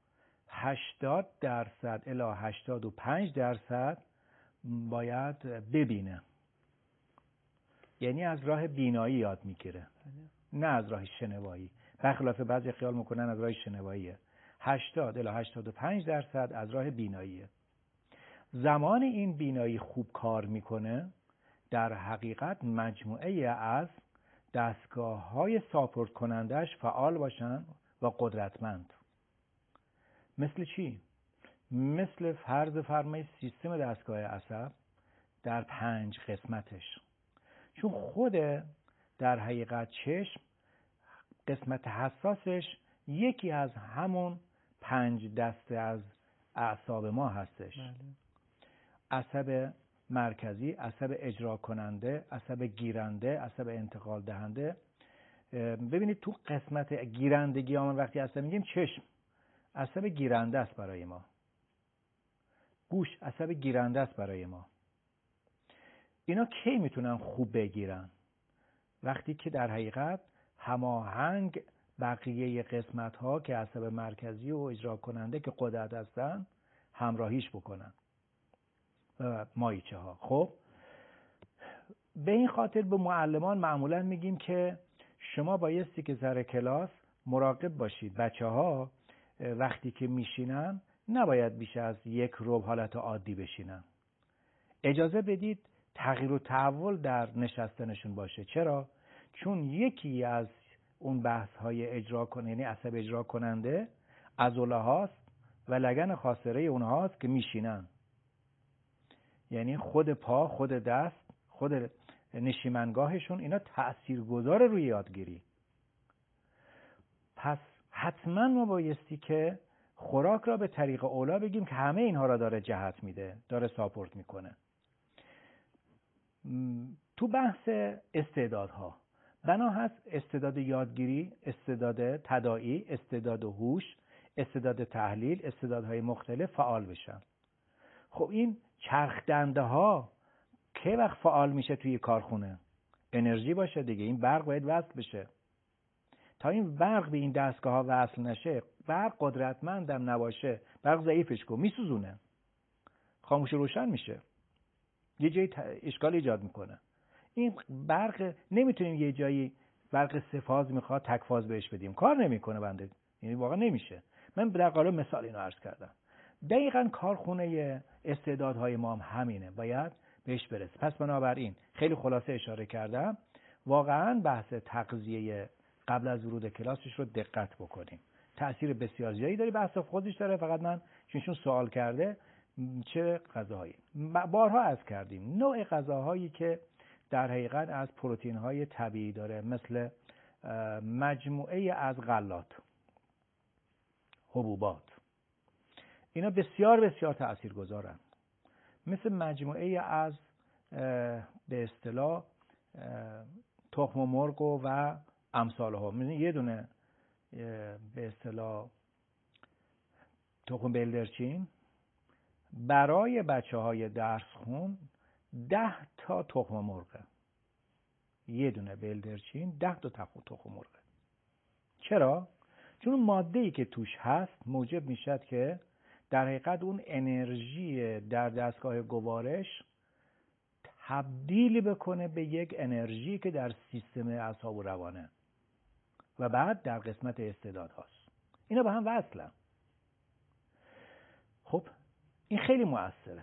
Speaker 2: 80% الی 85% باید ببینه، یعنی از راه بینایی یاد میگیره نه از راه شنوایی. برخلاف بعضی خیال میکنن از راه شنواییه. 80 الی 85% از راه بیناییه. زمان این بینایی خوب کار میکنه در حقیقت مجموعه از دستگاه‌های ساپورت کنندش فعال باشن و قدرتمند. مثل چی؟ مثل فرض فرمایید سیستم دستگاه عصب در 5 قسمتش، چون خود در حقیقت چشم قسمت حساسش یکی از همون 5 دسته از اعصاب ما هستش. عصب مرکزی، عصب اجرا کننده، عصب گیرنده، عصب انتقال دهنده. ببینید تو قسمت گیرندگی ها وقتی عصب میگیم، چشم عصب گیرنده است برای ما، گوش عصب گیرنده است برای ما. اینا کی میتونن خوب بگیرن؟ وقتی که در حقیقت هماهنگ بقیه قسمت ها که عصب مرکزی و اجرا کننده که قدرت هستن همراهیش بکنن، مایچه ها. خب به این خاطر به معلمان معمولا میگیم که شما بایستی که سر کلاس مراقب باشید بچه ها وقتی که میشینن نباید بیش از 1 ربع حالت عادی بشینن. اجازه بدید تغییر و تحول در نشستنشون باشه. چرا؟ چون یکی از اون بحث های اجرا کننده، یعنی عصب اجرا کننده، عضله هاست و لگن خاصره اونهاست که میشینن. یعنی خود پا، خود دست، خود نشیمنگاهشون، اینا تأثیرگذار روی یادگیری. پس حتما ما بایستی که خوراک را به طریق اولا بگیم که همه اینها را داره جهت میده، داره ساپورت میکنه. تو بحث استعدادها بنا هست استعداد یادگیری، استعداد تداعی، استعداد هوش، استعداد تحلیل، استعدادهای مختلف فعال بشن. خب این چرخ دنده ها که وقت فعال میشه توی کارخونه؟ انرژی باشه دیگه، این برق باید وصل بشه. تا این برق به این دستگاه ها وصل نشه، برق قدرتمندم نباشه، برق ضعیفش کن میسوزونه، خاموش روشن میشه، یه جایی اشکال ایجاد میکنه. این برق نمیتونیم یه جایی برق سه‌فاز میخواد تک فاز بهش بدیم، کار نمیکنه بنده، یعنی واقعا نمیشه. من در قالب مثال اینو عرض کردم. دقیقاً کارخونه استعدادهای ما هم همینه. باید بهش برسه. پس بنابراین خیلی خلاصه اشاره کردم، واقعا بحث تغذیه قبل از ورود کلاسش رو دقت بکنیم. تأثیر بسیار زیادی داره، بحث خودش داره. فقط من چون سوال کرده چه غذاهایی، بارها عرض کردیم نوع غذاهایی که در حقیقت از پروتئین‌های طبیعی داره، مثل مجموعه از غلات، حبوبات، اینا بسیار بسیار تاثیرگذارن. مثل مجموعه از به اصطلاح تخم مرغ و امثالها. مثلا یه دونه به اصطلاح تخم بلدرچین برای بچه‌های درس خون 10 تا تخم مرغه. یه دونه بلدرچین 10 تا تخم مرغه. چرا؟ چون ماده‌ای که توش هست موجب میشد که در حقیقت اون انرژی در دستگاه گوارش تبدیل بکنه به یک انرژی که در سیستم اعصاب و روانه و بعد در قسمت استعداد هاست. اینا به هم وصلن. خب این خیلی مؤثره.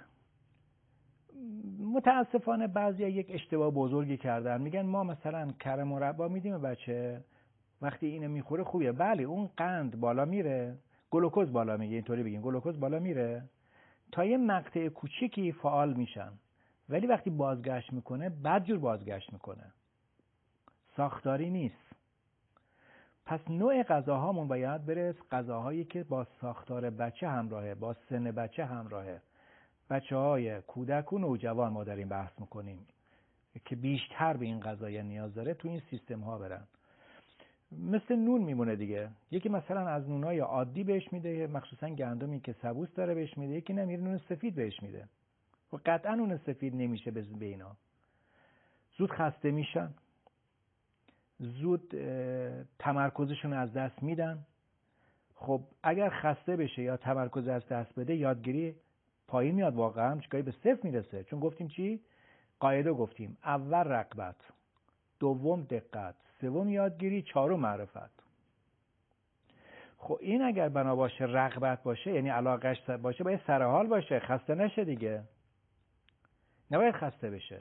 Speaker 2: متاسفانه بعضیا یک اشتباه بزرگی کردن، میگن ما مثلا کره مربا میدیم بچه، وقتی اینو میخوره خوبه. بله، اون قند بالا میره، گلوکوز بالا میره، اینطوری بگیم گلوکوز بالا میره تا یه مقطع کوچیکی فعال میشن، ولی وقتی بازگشت میکنه بدجور بازگشت میکنه، ساختاری نیست. پس نوع غذاهامون باید بره غذاهایی که با ساختار بچه همراهه، با سن بچه همراهه. بچه‌های کودک و نوجوان ما داریم بحث میکنیم که بیشتر به این غذایا نیاز داره تو این سیستم ها برن. مثل نون میمونه دیگه، یکی مثلا از نونای عادی بهش میده، مخصوصا گندمی که سبوس داره بهش میده، یکی نمیره نون سفید بهش میده. و قطعا نون سفید نمیشه به اینا. زود خسته میشن، زود تمرکزشون از دست میدن. خب اگر خسته بشه یا تمرکز از دست بده، یادگیری پایین میاد، واقعا چیکاری به صفر میرسه. چون گفتیم چی؟ قاعده گفتیم، اول رغبت، دوم دقت، سوم یادگیری، چهارم معرفت. خب این اگر بنا باشه رغبت باشه، یعنی علاقش باشه، باید سرحال باشه، خسته نشه دیگه. نباید خسته بشه،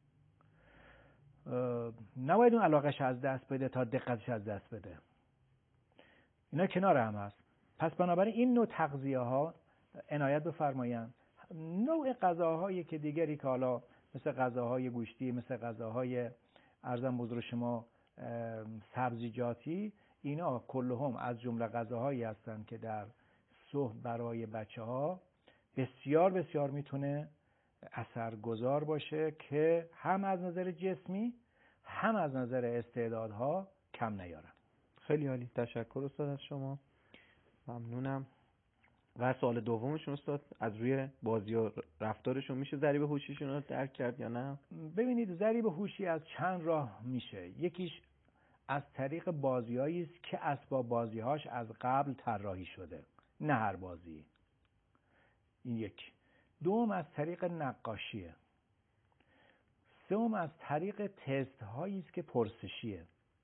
Speaker 2: نباید اون علاقش از دست بده تا دقتش از دست بده. اینا کنار هم هست. پس بنابراین این نوع تغذیه ها عنایت بفرمایند. نوع غذاهایی که دیگری که حالا مثل غذاهای گوشتی، مثل غذاهای ارزم بزرگ شما سبزیجاتی، اینا کلهم از جمله غذاهایی هستند که در صبح برای بچه‌ها بسیار بسیار میتونه اثرگذار باشه که هم از نظر جسمی هم از نظر استعدادها کم نیارن.
Speaker 1: خیلی عالی، تشکر استاد از شما، ممنونم. و سوال دومشون استاد، از روی بازی و رفتارشون میشه ضریب هوشیشون رو درک کرد یا نه؟
Speaker 2: ببینید، ضریب هوشی از چند راه میشه. یکیش از طریق بازی‌هایی است که اسباب بازی‌هاش از قبل طراحی شده، نه هر بازی. این یک. دوم از طریق نقاشیه. سوم از طریق تست هایی است که پرسشیه.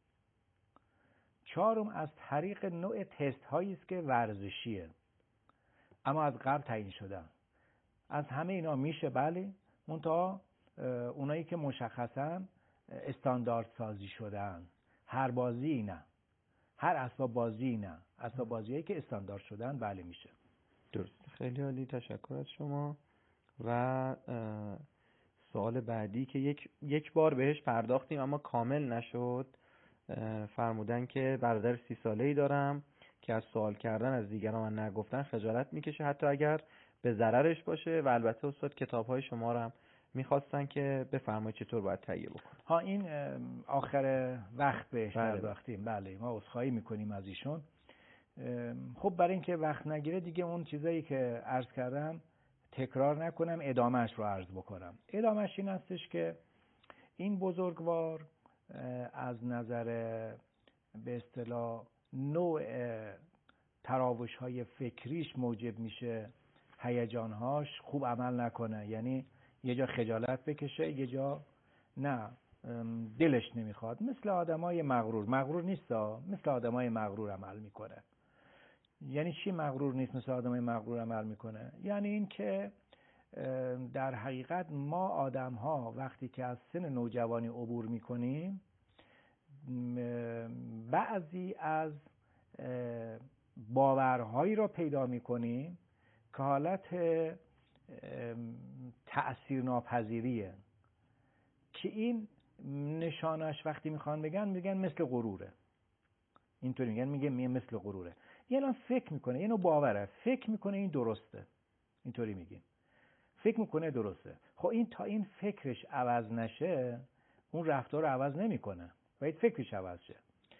Speaker 2: چهارم از طریق نوع تست هایی است که ورزشیه، اما از قبل تعیین شدن. از همه اینا میشه، بله، منتها اونایی که مشخصا استاندارد سازی شدن، هر بازی نه، هر اسباب بازی نه، اسباب بازیایی که استاندارد شدن بله میشه.
Speaker 1: درست، خیلی عالی، تشکر از شما. و سوال بعدی که یک بار بهش پرداختیم اما کامل نشد، فرمودن که برادر 30 ساله‌ای دارم که از سوال کردن از دیگران و نگفتن خجالت میکشه، حتی اگر به ضررش باشه. و البته استاد کتاب‌های شما رو هم میخواستن که بفرمایید چطور باید تهیه بکنیم.
Speaker 2: ها، این آخر وقت بهش پرداختیم. بله، ما عذرخواهی میکنیم از ایشون. خب برای اینکه وقت نگیره دیگه اون چیزایی که عرض کردم تکرار نکنم، ادامهش رو عرض بکنم. ادامهش این هستش که این بزرگوار از نظر به اصطلاح نوع تراوش‌های فکریش موجب میشه هیجان‌هاش خوب عمل نکنه. یعنی یه جا خجالت بکشه، یه جا نه، دلش نمیخواد. مثل آدمای مغرور نیست، مثل آدمای مغرور عمل میکنه. یعنی چی مغرور نیست مثل آدمای مغرور عمل میکنه؟ یعنی این که در حقیقت ما آدم ها وقتی که از سن نوجوانی عبور میکنیم بعضی از باورهایی را پیدا میکنیم که حالت تأثیر ناپذیریه، که این نشانش وقتی میگن مثل غروره. اینطوری میگه مثل غروره. یه الان فکر میکنه، یه نوع باوره، فکر میکنه این درسته، اینطوری میگیم فکر میکنه درسته. خب این تا این فکرش عوض نشه اون رفتار رو عوض نمیکنه، باید فکرش عوض شه.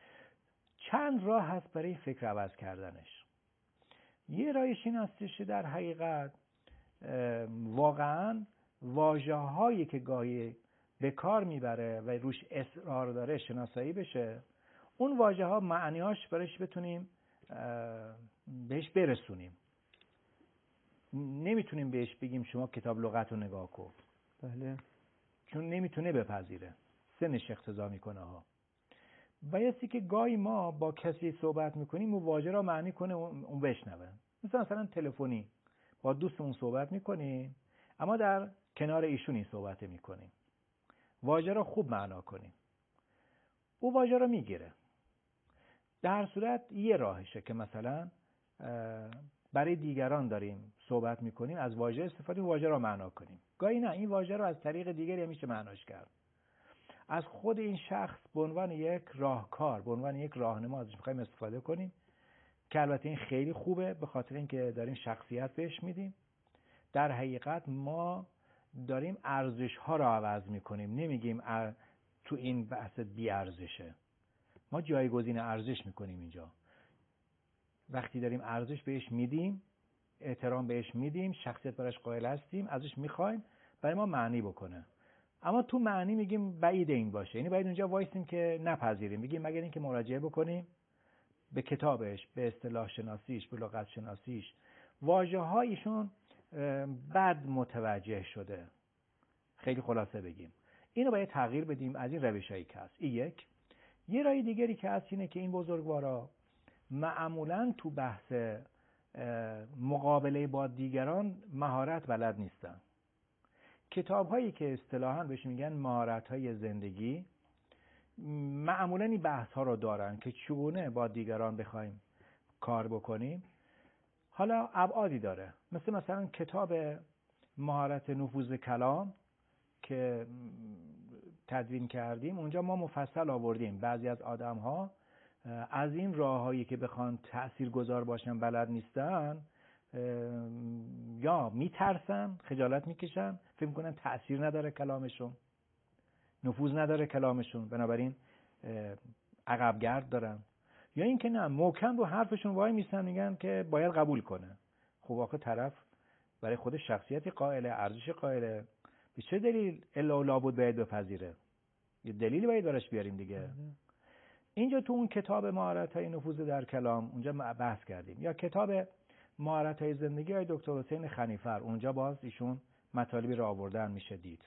Speaker 2: چند راه هست برای فکر عوض کردنش. یه راهش این هستش در حقیقت واقعا واژه‌هایی که گاهی به کار میبره و روش اصرار داره شناسایی بشه، اون واژه‌ها معنیاش برایش بتونیم بهش برسونیم. نمیتونیم بهش بگیم شما کتاب لغت رو نگاه کن،
Speaker 1: بله،
Speaker 2: چون نمیتونه بپذیره، سنش اقتضا میکنه ها. بایستی که گاهی ما با کسی صحبت میکنیم و واژه را معنی کنه اون بشنوه. مثلا تلفنی با دوستمون صحبت میکنیم اما در کنار ایشون این صحبت میکنیم، واژه را خوب معنا کنیم، او واژه را میگیره. در صورت یه راهشه که مثلا برای دیگران داریم صحبت میکنیم از واژه استفاده واژه را معنا کنیم. گاهی نه، این واژه را از طریق دیگری میشه معناش کرد. از خود این شخص به عنوان یک راهکار، به عنوان یک راهنما ازش میخوایم استفاده کنیم، که البته این خیلی خوبه به خاطر اینکه داریم شخصیت بهش میدیم. در حقیقت ما داریم ارزش ها را عوض میکنیم، نمیگیم تو این بحث بی ارزشه، ما جایگزین ارزش میکنیم اینجا. وقتی داریم ارزش بهش میدیم، احترام بهش میدیم، شخصیت براش قائل هستیم، ازش میخوایم برای ما معنی بکنه. اما تو معنی میگیم بعید این باشه، یعنی باید اونجا وایسیم که نپذیریم، میگیم مگر اینکه مراجعه بکنیم به کتابش، به اصطلاح شناسیش، به لغت شناسیش. واژه‌هایشون بد متوجه شده، خیلی خلاصه بگیم. اینو باید تغییر بدیم از این روشایی که هست. این یک. یه راه دیگری که هست اینه که این بزرگوارا معمولاً تو بحث مقابله با دیگران مهارت بلد نیستن. کتاب‌هایی که اصطلاحاً بهش میگن مهارت‌های زندگی معمولاً این بحث‌ها رو دارن که چگونه با دیگران بخوایم کار بکنیم. حالا ابعادی داره، مثلا کتاب مهارت نفوذ کلام که تدوین کردیم، اونجا ما مفصل آوردیم بعضی از آدم‌ها از این راه‌هایی که بخوان تأثیرگذار باشن بلد نیستن، یا میترسن، خجالت میکشن، فکر میکنن تأثیر نداره کلامشون، نفوذ نداره کلامشون، بنابراین عقبگرد دارن، یا اینکه نه محکم رو حرفشون وای میستن میگن که باید قبول کنه. خب آخه طرف برای خود شخصیتی قائله، ارزش قائله، به چه دلیل الا و لابد باید بپذیره؟ یه دلیلی باید براش بیاریم دیگه. اینجا تو اون کتاب مهارت‌های نفوذ در کلام اونجا بحث کردیم، یا کتاب مهارت‌های زندگی های دکتر حسین خنیفر، اونجا باز ایشون مطالبی را آوردن میشه دید.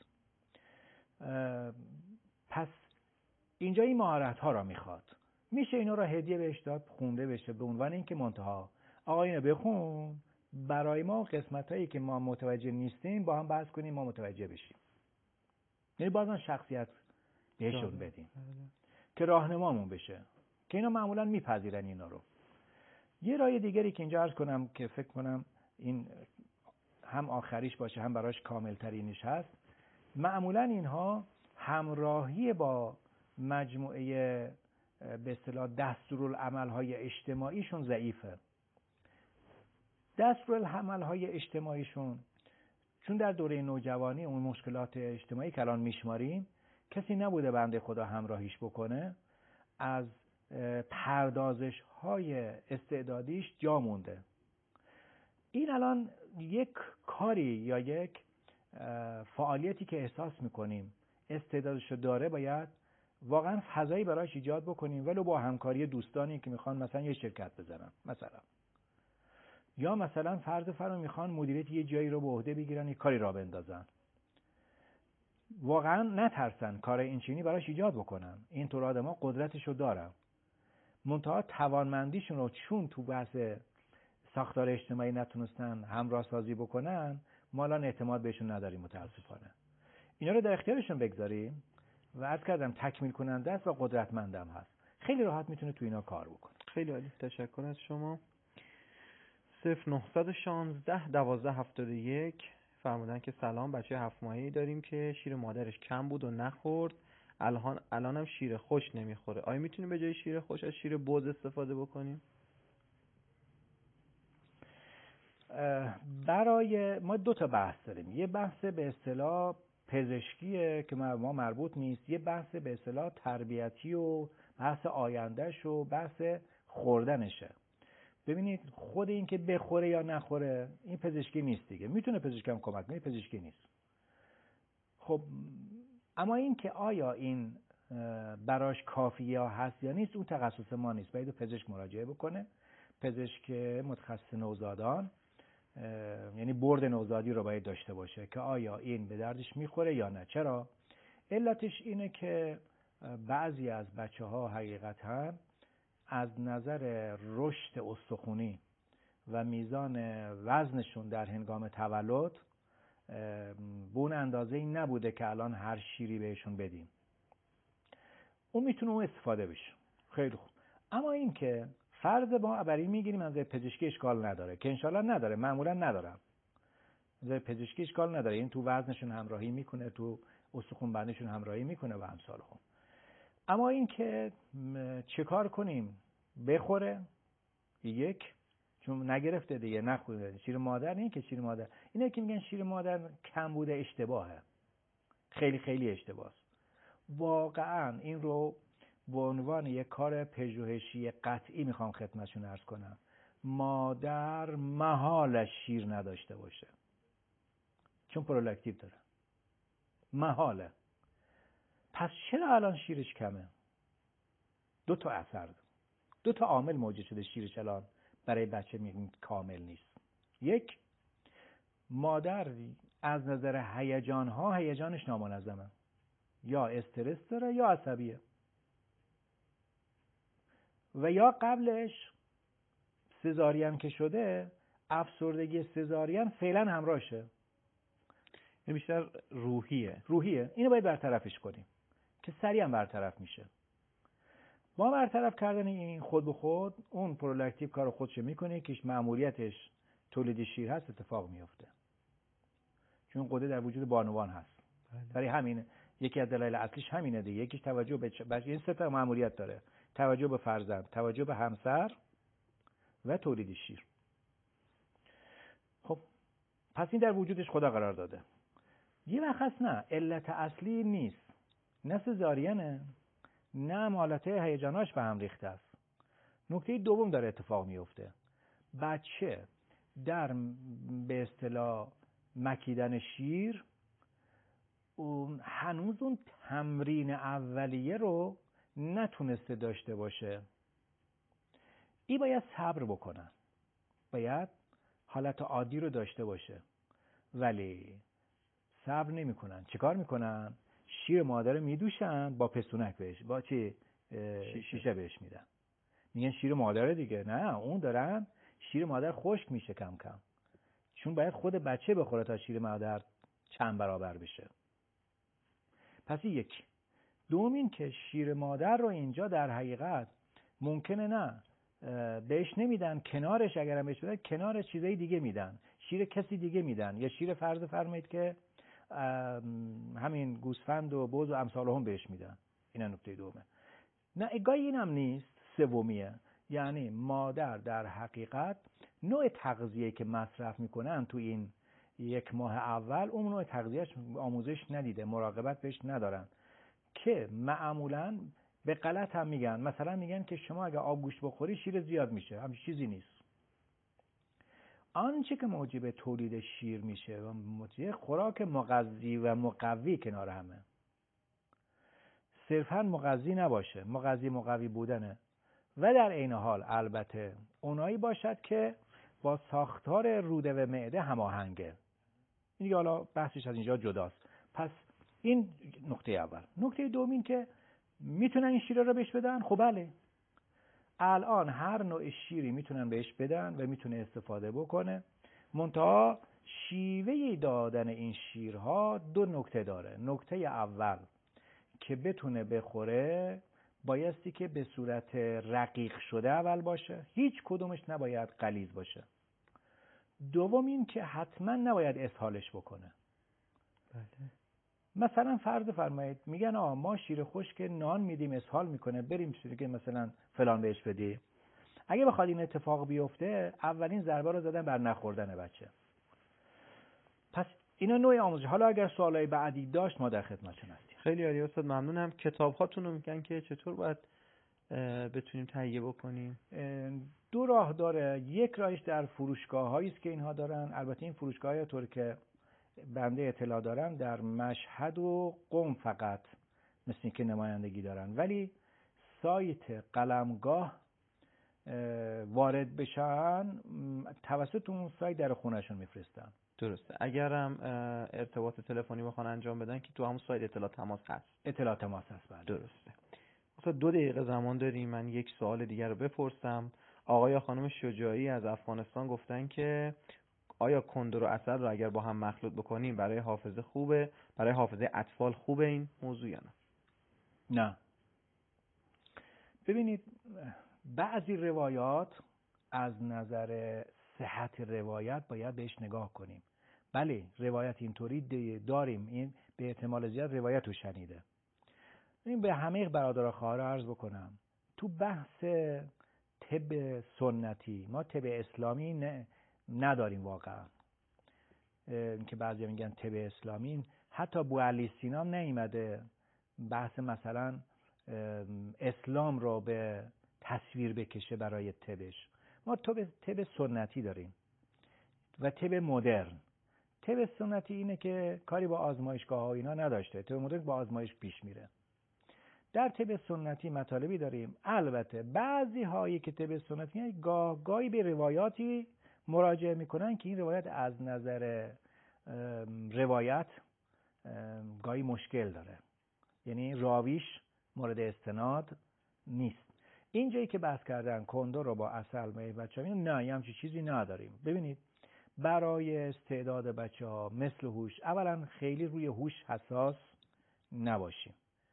Speaker 2: پس اینجا این مهارت‌ها را میخواد، میشه اینا را هدیه بهش داد خونده بشه به عنوان اینکه منتها آقا اینو بخون برای ما قسمتایی که ما متوجه نیستیم با هم بحث کنیم ما متوجه بشیم. یعنی بازم شخصیت بهشون بدیم که راهنمامون بشه، که اینا معمولا میپذیرن اینا رو. یه راه دیگری که اینجا عرض کنم که فکر کنم این هم آخریش باشه هم براش کامل ترینش هست، معمولا اینها همراهی با مجموعه به اصطلاح دستورالعمل‌های اجتماعیشون ضعیفه. دستورالعمل‌های اجتماعیشون چون در دوره نوجوانی اون مشکلات اجتماعی که الان میشماریم کسی نبوده بنده خدا همراهیش بکنه، از پردازش‌های استعدادیش جا مونده. این الان یک کاری یا یک فعالیتی که احساس میکنیم استعدادشو داره باید واقعا فضایی براش ایجاد بکنیم، ولو با همکاری دوستانی که میخوان مثلا یه شرکت بزنن مثلا، یا مثلا فرض میخوان مدیریت یه جایی رو به عهده بگیرن، یه کاری را بندازن، واقعا نترسن کار اینچینی براش ایجاد بکنن. این طور آدم‌ها قدرتشو دارن، منتها توانمندیشون رو چون تو بحث ساختار اجتماعی نتونستن همراه سازی بکنن، ما الان اعتماد بهشون نداریم متاسفانه. اینا رو در اختیارشون بگذاریم و عرض کردم تکمیل کننده است و قدرتمندم هست. خیلی راحت میتونه تو اینا کار بکنه.
Speaker 1: خیلی عالی، تشکر از شما. 0916 1271 فرمودن که سلام، بچه 7 ماهه‌ای داریم که شیر مادرش کم بود و نخورد، الانم شیر خوش نمیخوره. آیا میتونیم به جای شیر خوش از شیر بوز استفاده بکنیم؟
Speaker 2: برای ما 2 تا بحث داریم. یه بحث به اصطلاح پزشکیه که ما مربوط نیست، یه بحث به اصطلاح تربیتی و بحث آیندهش و بحث خوردنشه. ببینید خود این که بخوره یا نخوره این پزشکی نیست دیگه. میتونه پزشکی هم کمک کنه، پزشکی نیست. خب اما این که آیا این براش کافیه یا هست یا نیست، اون تخصص ما نیست. باید پزشک مراجعه بکنه. پزشک متخصص نوزادان، یعنی برد نوزادی رو باید داشته باشه که آیا این به دردش میخوره یا نه. چرا؟ علتش اینه که بعضی از بچه‌ها حقیقتاً از نظر رشد استخوانی و میزان وزنشون در هنگام تولد به اون اندازه‌ای نبوده که الان هر شیری بهشون بدیم. اون میتونه اون استفاده بشه. خیلی خوب. اما این که فرض ما برای میگیریم از پزشکی اشکال نداره که انشالله نداره، معمولا ندارم. از پزشکی اشکال نداره، این تو وزنشون همراهی میکنه، تو استخوان بندیشون همراهی میکنه و امثال هم. اما این که چه کار کنیم؟ بخوره یک، چون نگرفته دیگه، نخورده. شیر مادر نه که شیر مادر، اینه که میگن شیر مادر کم بوده، اشتباهه. خیلی خیلی اشتباهه. واقعا این رو به عنوان یک کار پژوهشی قطعی میخوام خدمتشون عرض کنم. مادر محال شیر نداشته باشه چون پرولاکتیو داره، محاله. پس چرا الان شیرش کمه؟ 2 تا اثر، 2 تا عامل موجب شده شیرش الان برای بچه کامل نیست. یک، مادر از نظر هیجانش نامنظمه، یا استرس داره یا عصبیه، و یا قبلش سزارین که شده افسردگی سزارین فعلا همراهشه.
Speaker 1: این بیشتر روحیه.
Speaker 2: اینو باید برطرفش کنیم که سریعا برطرف میشه. با برطرف کردن این خود به خود اون پرولاکتیو کار خودش میکنه که مأموریتش تولید شیر هست، اتفاق میفته. چون قدرت در وجود بانوان هست. برای همین یکی از دلایل اصلیش همینه دیگه. یکیش توجه به این 3 تا مأموریت داره: توجه به فرزند، توجه به همسر و تولید شیر. خب پس این در وجودش خدا قرار داده. یه وقت نه، علت اصلی نیست، نه سزارینه نه حالت هیجاناش به هم ریخته است. نکته دوم داره اتفاق میفته. بچه در به اصطلاح مکیدن شیر هنوز اون تمرین اولیه رو نتونسته داشته باشه. این باید صبر بکنن، باید حالت عادی رو داشته باشه، ولی صبر نمیکنن. چه کار میکنن؟ شیر مادر رو میدوشن با پستونک بهش، با چی؟ شیشه بهش میدن. میگن شیر مادر دیگه. نه، اون دارن شیر مادر خشک میشه کم کم، چون باید خود بچه بخوره تا شیر مادر چند برابر بشه. پس یک. دوم این که شیر مادر رو اینجا در حقیقت ممکنه نه بهش نمیدن، کنارش اگرم بهش بدن کنارش چیزای دیگه میدن، شیر کسی دیگه میدن، یا شیر فرض فرمایید که همین گوسفند و بز و امثال هم بهش میدن. این نکته دومه. نه گاهی اینم نیست. سومیه، یعنی مادر در حقیقت نوع تغذیه که مصرف میکنن تو این 1 ماه اول اون نوع تغذیهش آموزش ندیده، مراقبت بهش ندارن، که معمولاً به غلط هم میگن. مثلا میگن که شما اگه آبگوشت بخوری شیر زیاد میشه. همین چیزی نیست. آنچه که موجب تولید شیر میشه و موجب خوراک مغذی و مقوی کنار همه، صرفاً مغذی نباشه، مغذی مقوی بودنه، و در عین حال البته اونایی باشد که با ساختار روده و معده هماهنگه. این دیگه حالا بحثش از اینجا جداست. پس این نکته اول. نکته دوم این که میتونن این شیر رو بهش بدن. خب بله، الان هر نوع شیری میتونن بهش بدن و میتونه استفاده بکنه. منتها شیوه دادن این شیرها 2 نکته داره. نکته اول که بتونه بخوره بایستی که به صورت رقیق شده اول باشه، هیچ کدومش نباید غلیظ باشه. دوم این که حتما نباید اسهالش بکنه.
Speaker 1: بله.
Speaker 2: مثلا فرض فرمایید میگن ما شیر خشک نان میدیم اسهال میکنه، بریم که مثلا فلان بهش بدی. اگه بخواد این اتفاق بیفته اولین ضربه رو زدن بر نخوردن بچه. پس اینا نوع آموزش. حالا اگر سوالای بعدی داشت ما در خدمتتون هستیم.
Speaker 1: خیلی عالی استاد، ممنونم. کتاب هاتون رو میگن که چطور باید بتونیم تهیه بکنیم؟
Speaker 2: 2 راه داره. یک راهش در فروشگاه‌هایی است که اینها دارن. البته این فروشگاه‌ها طور که بنده اطلاع دارم در مشهد و قم فقط مثل این که نمایندگی دارن، ولی سایت قلمگاه وارد بشن توسط اون سایت در خونهشون میفرستن.
Speaker 1: درسته. اگرم ارتباط تلفنی بخوان انجام بدن که تو همون سایت اطلاع تماس هست.
Speaker 2: اطلاع تماس هست. بله.
Speaker 1: درسته. اصلا 2 دقیقه زمان داریم. من یک سوال دیگر رو بپرسم. آقای یا خانم شجاعی از افغانستان گفتن که آیا کندر و عسل رو اگر با هم مخلوط بکنیم برای حافظه خوبه، برای حافظه اطفال خوبه این موضوع یا نه؟
Speaker 2: نه. ببینید بعضی روایات از نظر صحت روایت باید بهش نگاه کنیم. بله روایت اینطوری داریم، این به احتمال زیاد روایت رو شنیده. این به همه برادر و خواهر عرض بکنم، تو بحث طب سنتی ما طب اسلامی نداریم واقعا. که بعضی میگن طب اسلامی، حتی بوعلی سینا هم نیامده بحث مثلا اسلام رو به تصویر بکشه برای طبش. ما طب سنتی داریم و طب مدرن. طب سنتی اینه که کاری با آزمایشگاه ها اینا نداشته، طب مدرن با آزمایش پیش میره. در طب سنتی مطالبی داریم. البته بعضی هایی که طب سنتی گاهی به روایاتی مراجعه میکنن که این روایت از نظر روایت گاهی مشکل داره، یعنی راویش مورد استناد نیست. اینجایی که بحث کردن کندر رو با عسل می بچه‌ها، نه همچین چیزی نداریم. ببینید برای استعداد بچه‌ها مثل هوش، اولا خیلی روی هوش حساس نباشیم.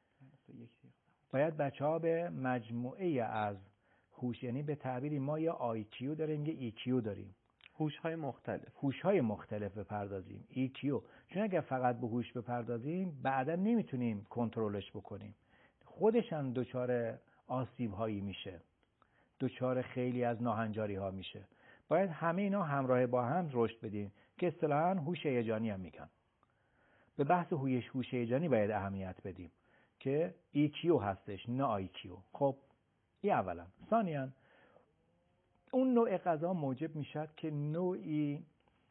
Speaker 2: باید بچه‌ها به مجموعه از هوش، یعنی به تعبیری ما یه IQ داریم یه EQ داریم، هوش‌های مختلف بپردازیم. EQ چون اگر فقط به هوش بپردازیم بعدا نمیتونیم کنترلش بکنیم، خودش هم دچار آسیب‌هایی میشه، دچار خیلی از ناهنجاری‌ها میشه. باید همه اینا همراه با هم رشد بدیم که اصطلاحاً هوش هیجانی هم میگن. به بحث هوش هیجانی باید اهمیت بدیم که EQ هستش نه IQ. خب این اولا. ثانیاً اون نوع غذا موجب میشد که نوعی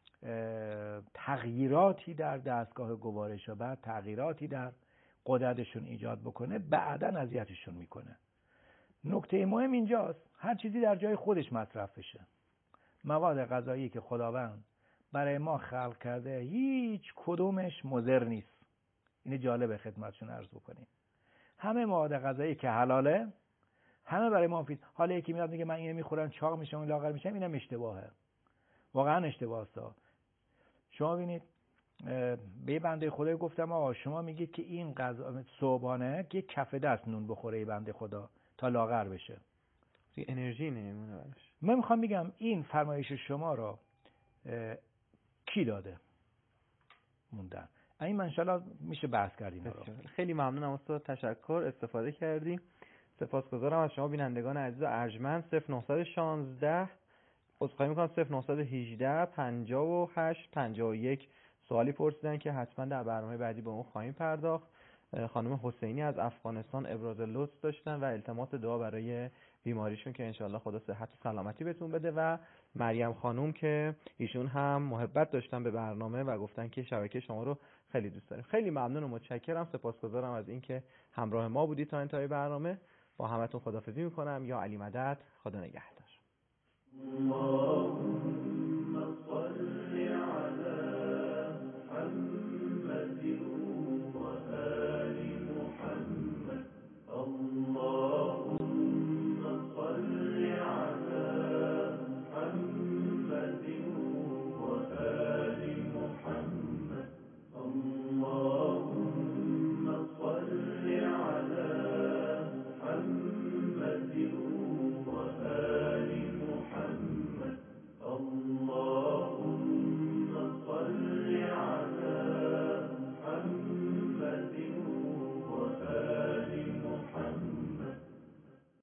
Speaker 2: تغییراتی در دستگاه گوارش و بعد تغییراتی در قدرتشون ایجاد بکنه، بعداً اذیتشون میکنه. نکته مهم اینجاست هر چیزی در جای خودش مصرف بشه. مواد غذایی که خداوند برای ما خلق کرده هیچ کدومش مضر نیست. اینه جالبه خدمتشون عرض بکنیم. همه مواد غذایی که حلاله همه برای ما مفید. حالا یکی میاد میگه من اینو میخورم چاق میشم و لاغر میشم، اینم اشتباهه. واقعا اشتباهه. شما ببینید به بنده خدا گفتم آقا شما میگید که این غذا صبحانه یک کف دست نون بخوره بنده خدا تا لاغر بشه،
Speaker 1: انرژی نمیمونه براش.
Speaker 2: من میخوام بگم این فرمایش شما رو کی داده موندن؟ این انشالله میشه بحث کردیم رو.
Speaker 1: خیلی ممنونم استاد، تشکر، استفاده کردیم. سپاسگزارم از شما بینندگان عزیز و ارجمند. 0916 عذرخواهی میکنم 0918 58 51 سوالی پرسیدن که حتما در برنامه بعدی به اون خواهیم پرداخت. خانم حسینی از افغانستان ابراز لطف داشتن و التماس دعا برای بیماریشون که انشالله خدا صحت و سلامتی بهتون بده، و مریم خانم که ایشون هم محبت داشتن به برنامه و گفتن که شبکه شما رو خیلی دوست داریم. خیلی ممنون و متشکرم، سپاسگزارم از اینکه همراه ما بودید تا انتهای برنامه. با همتون خداحافظی میکنم. یا علی مدد، خدا نگهدار.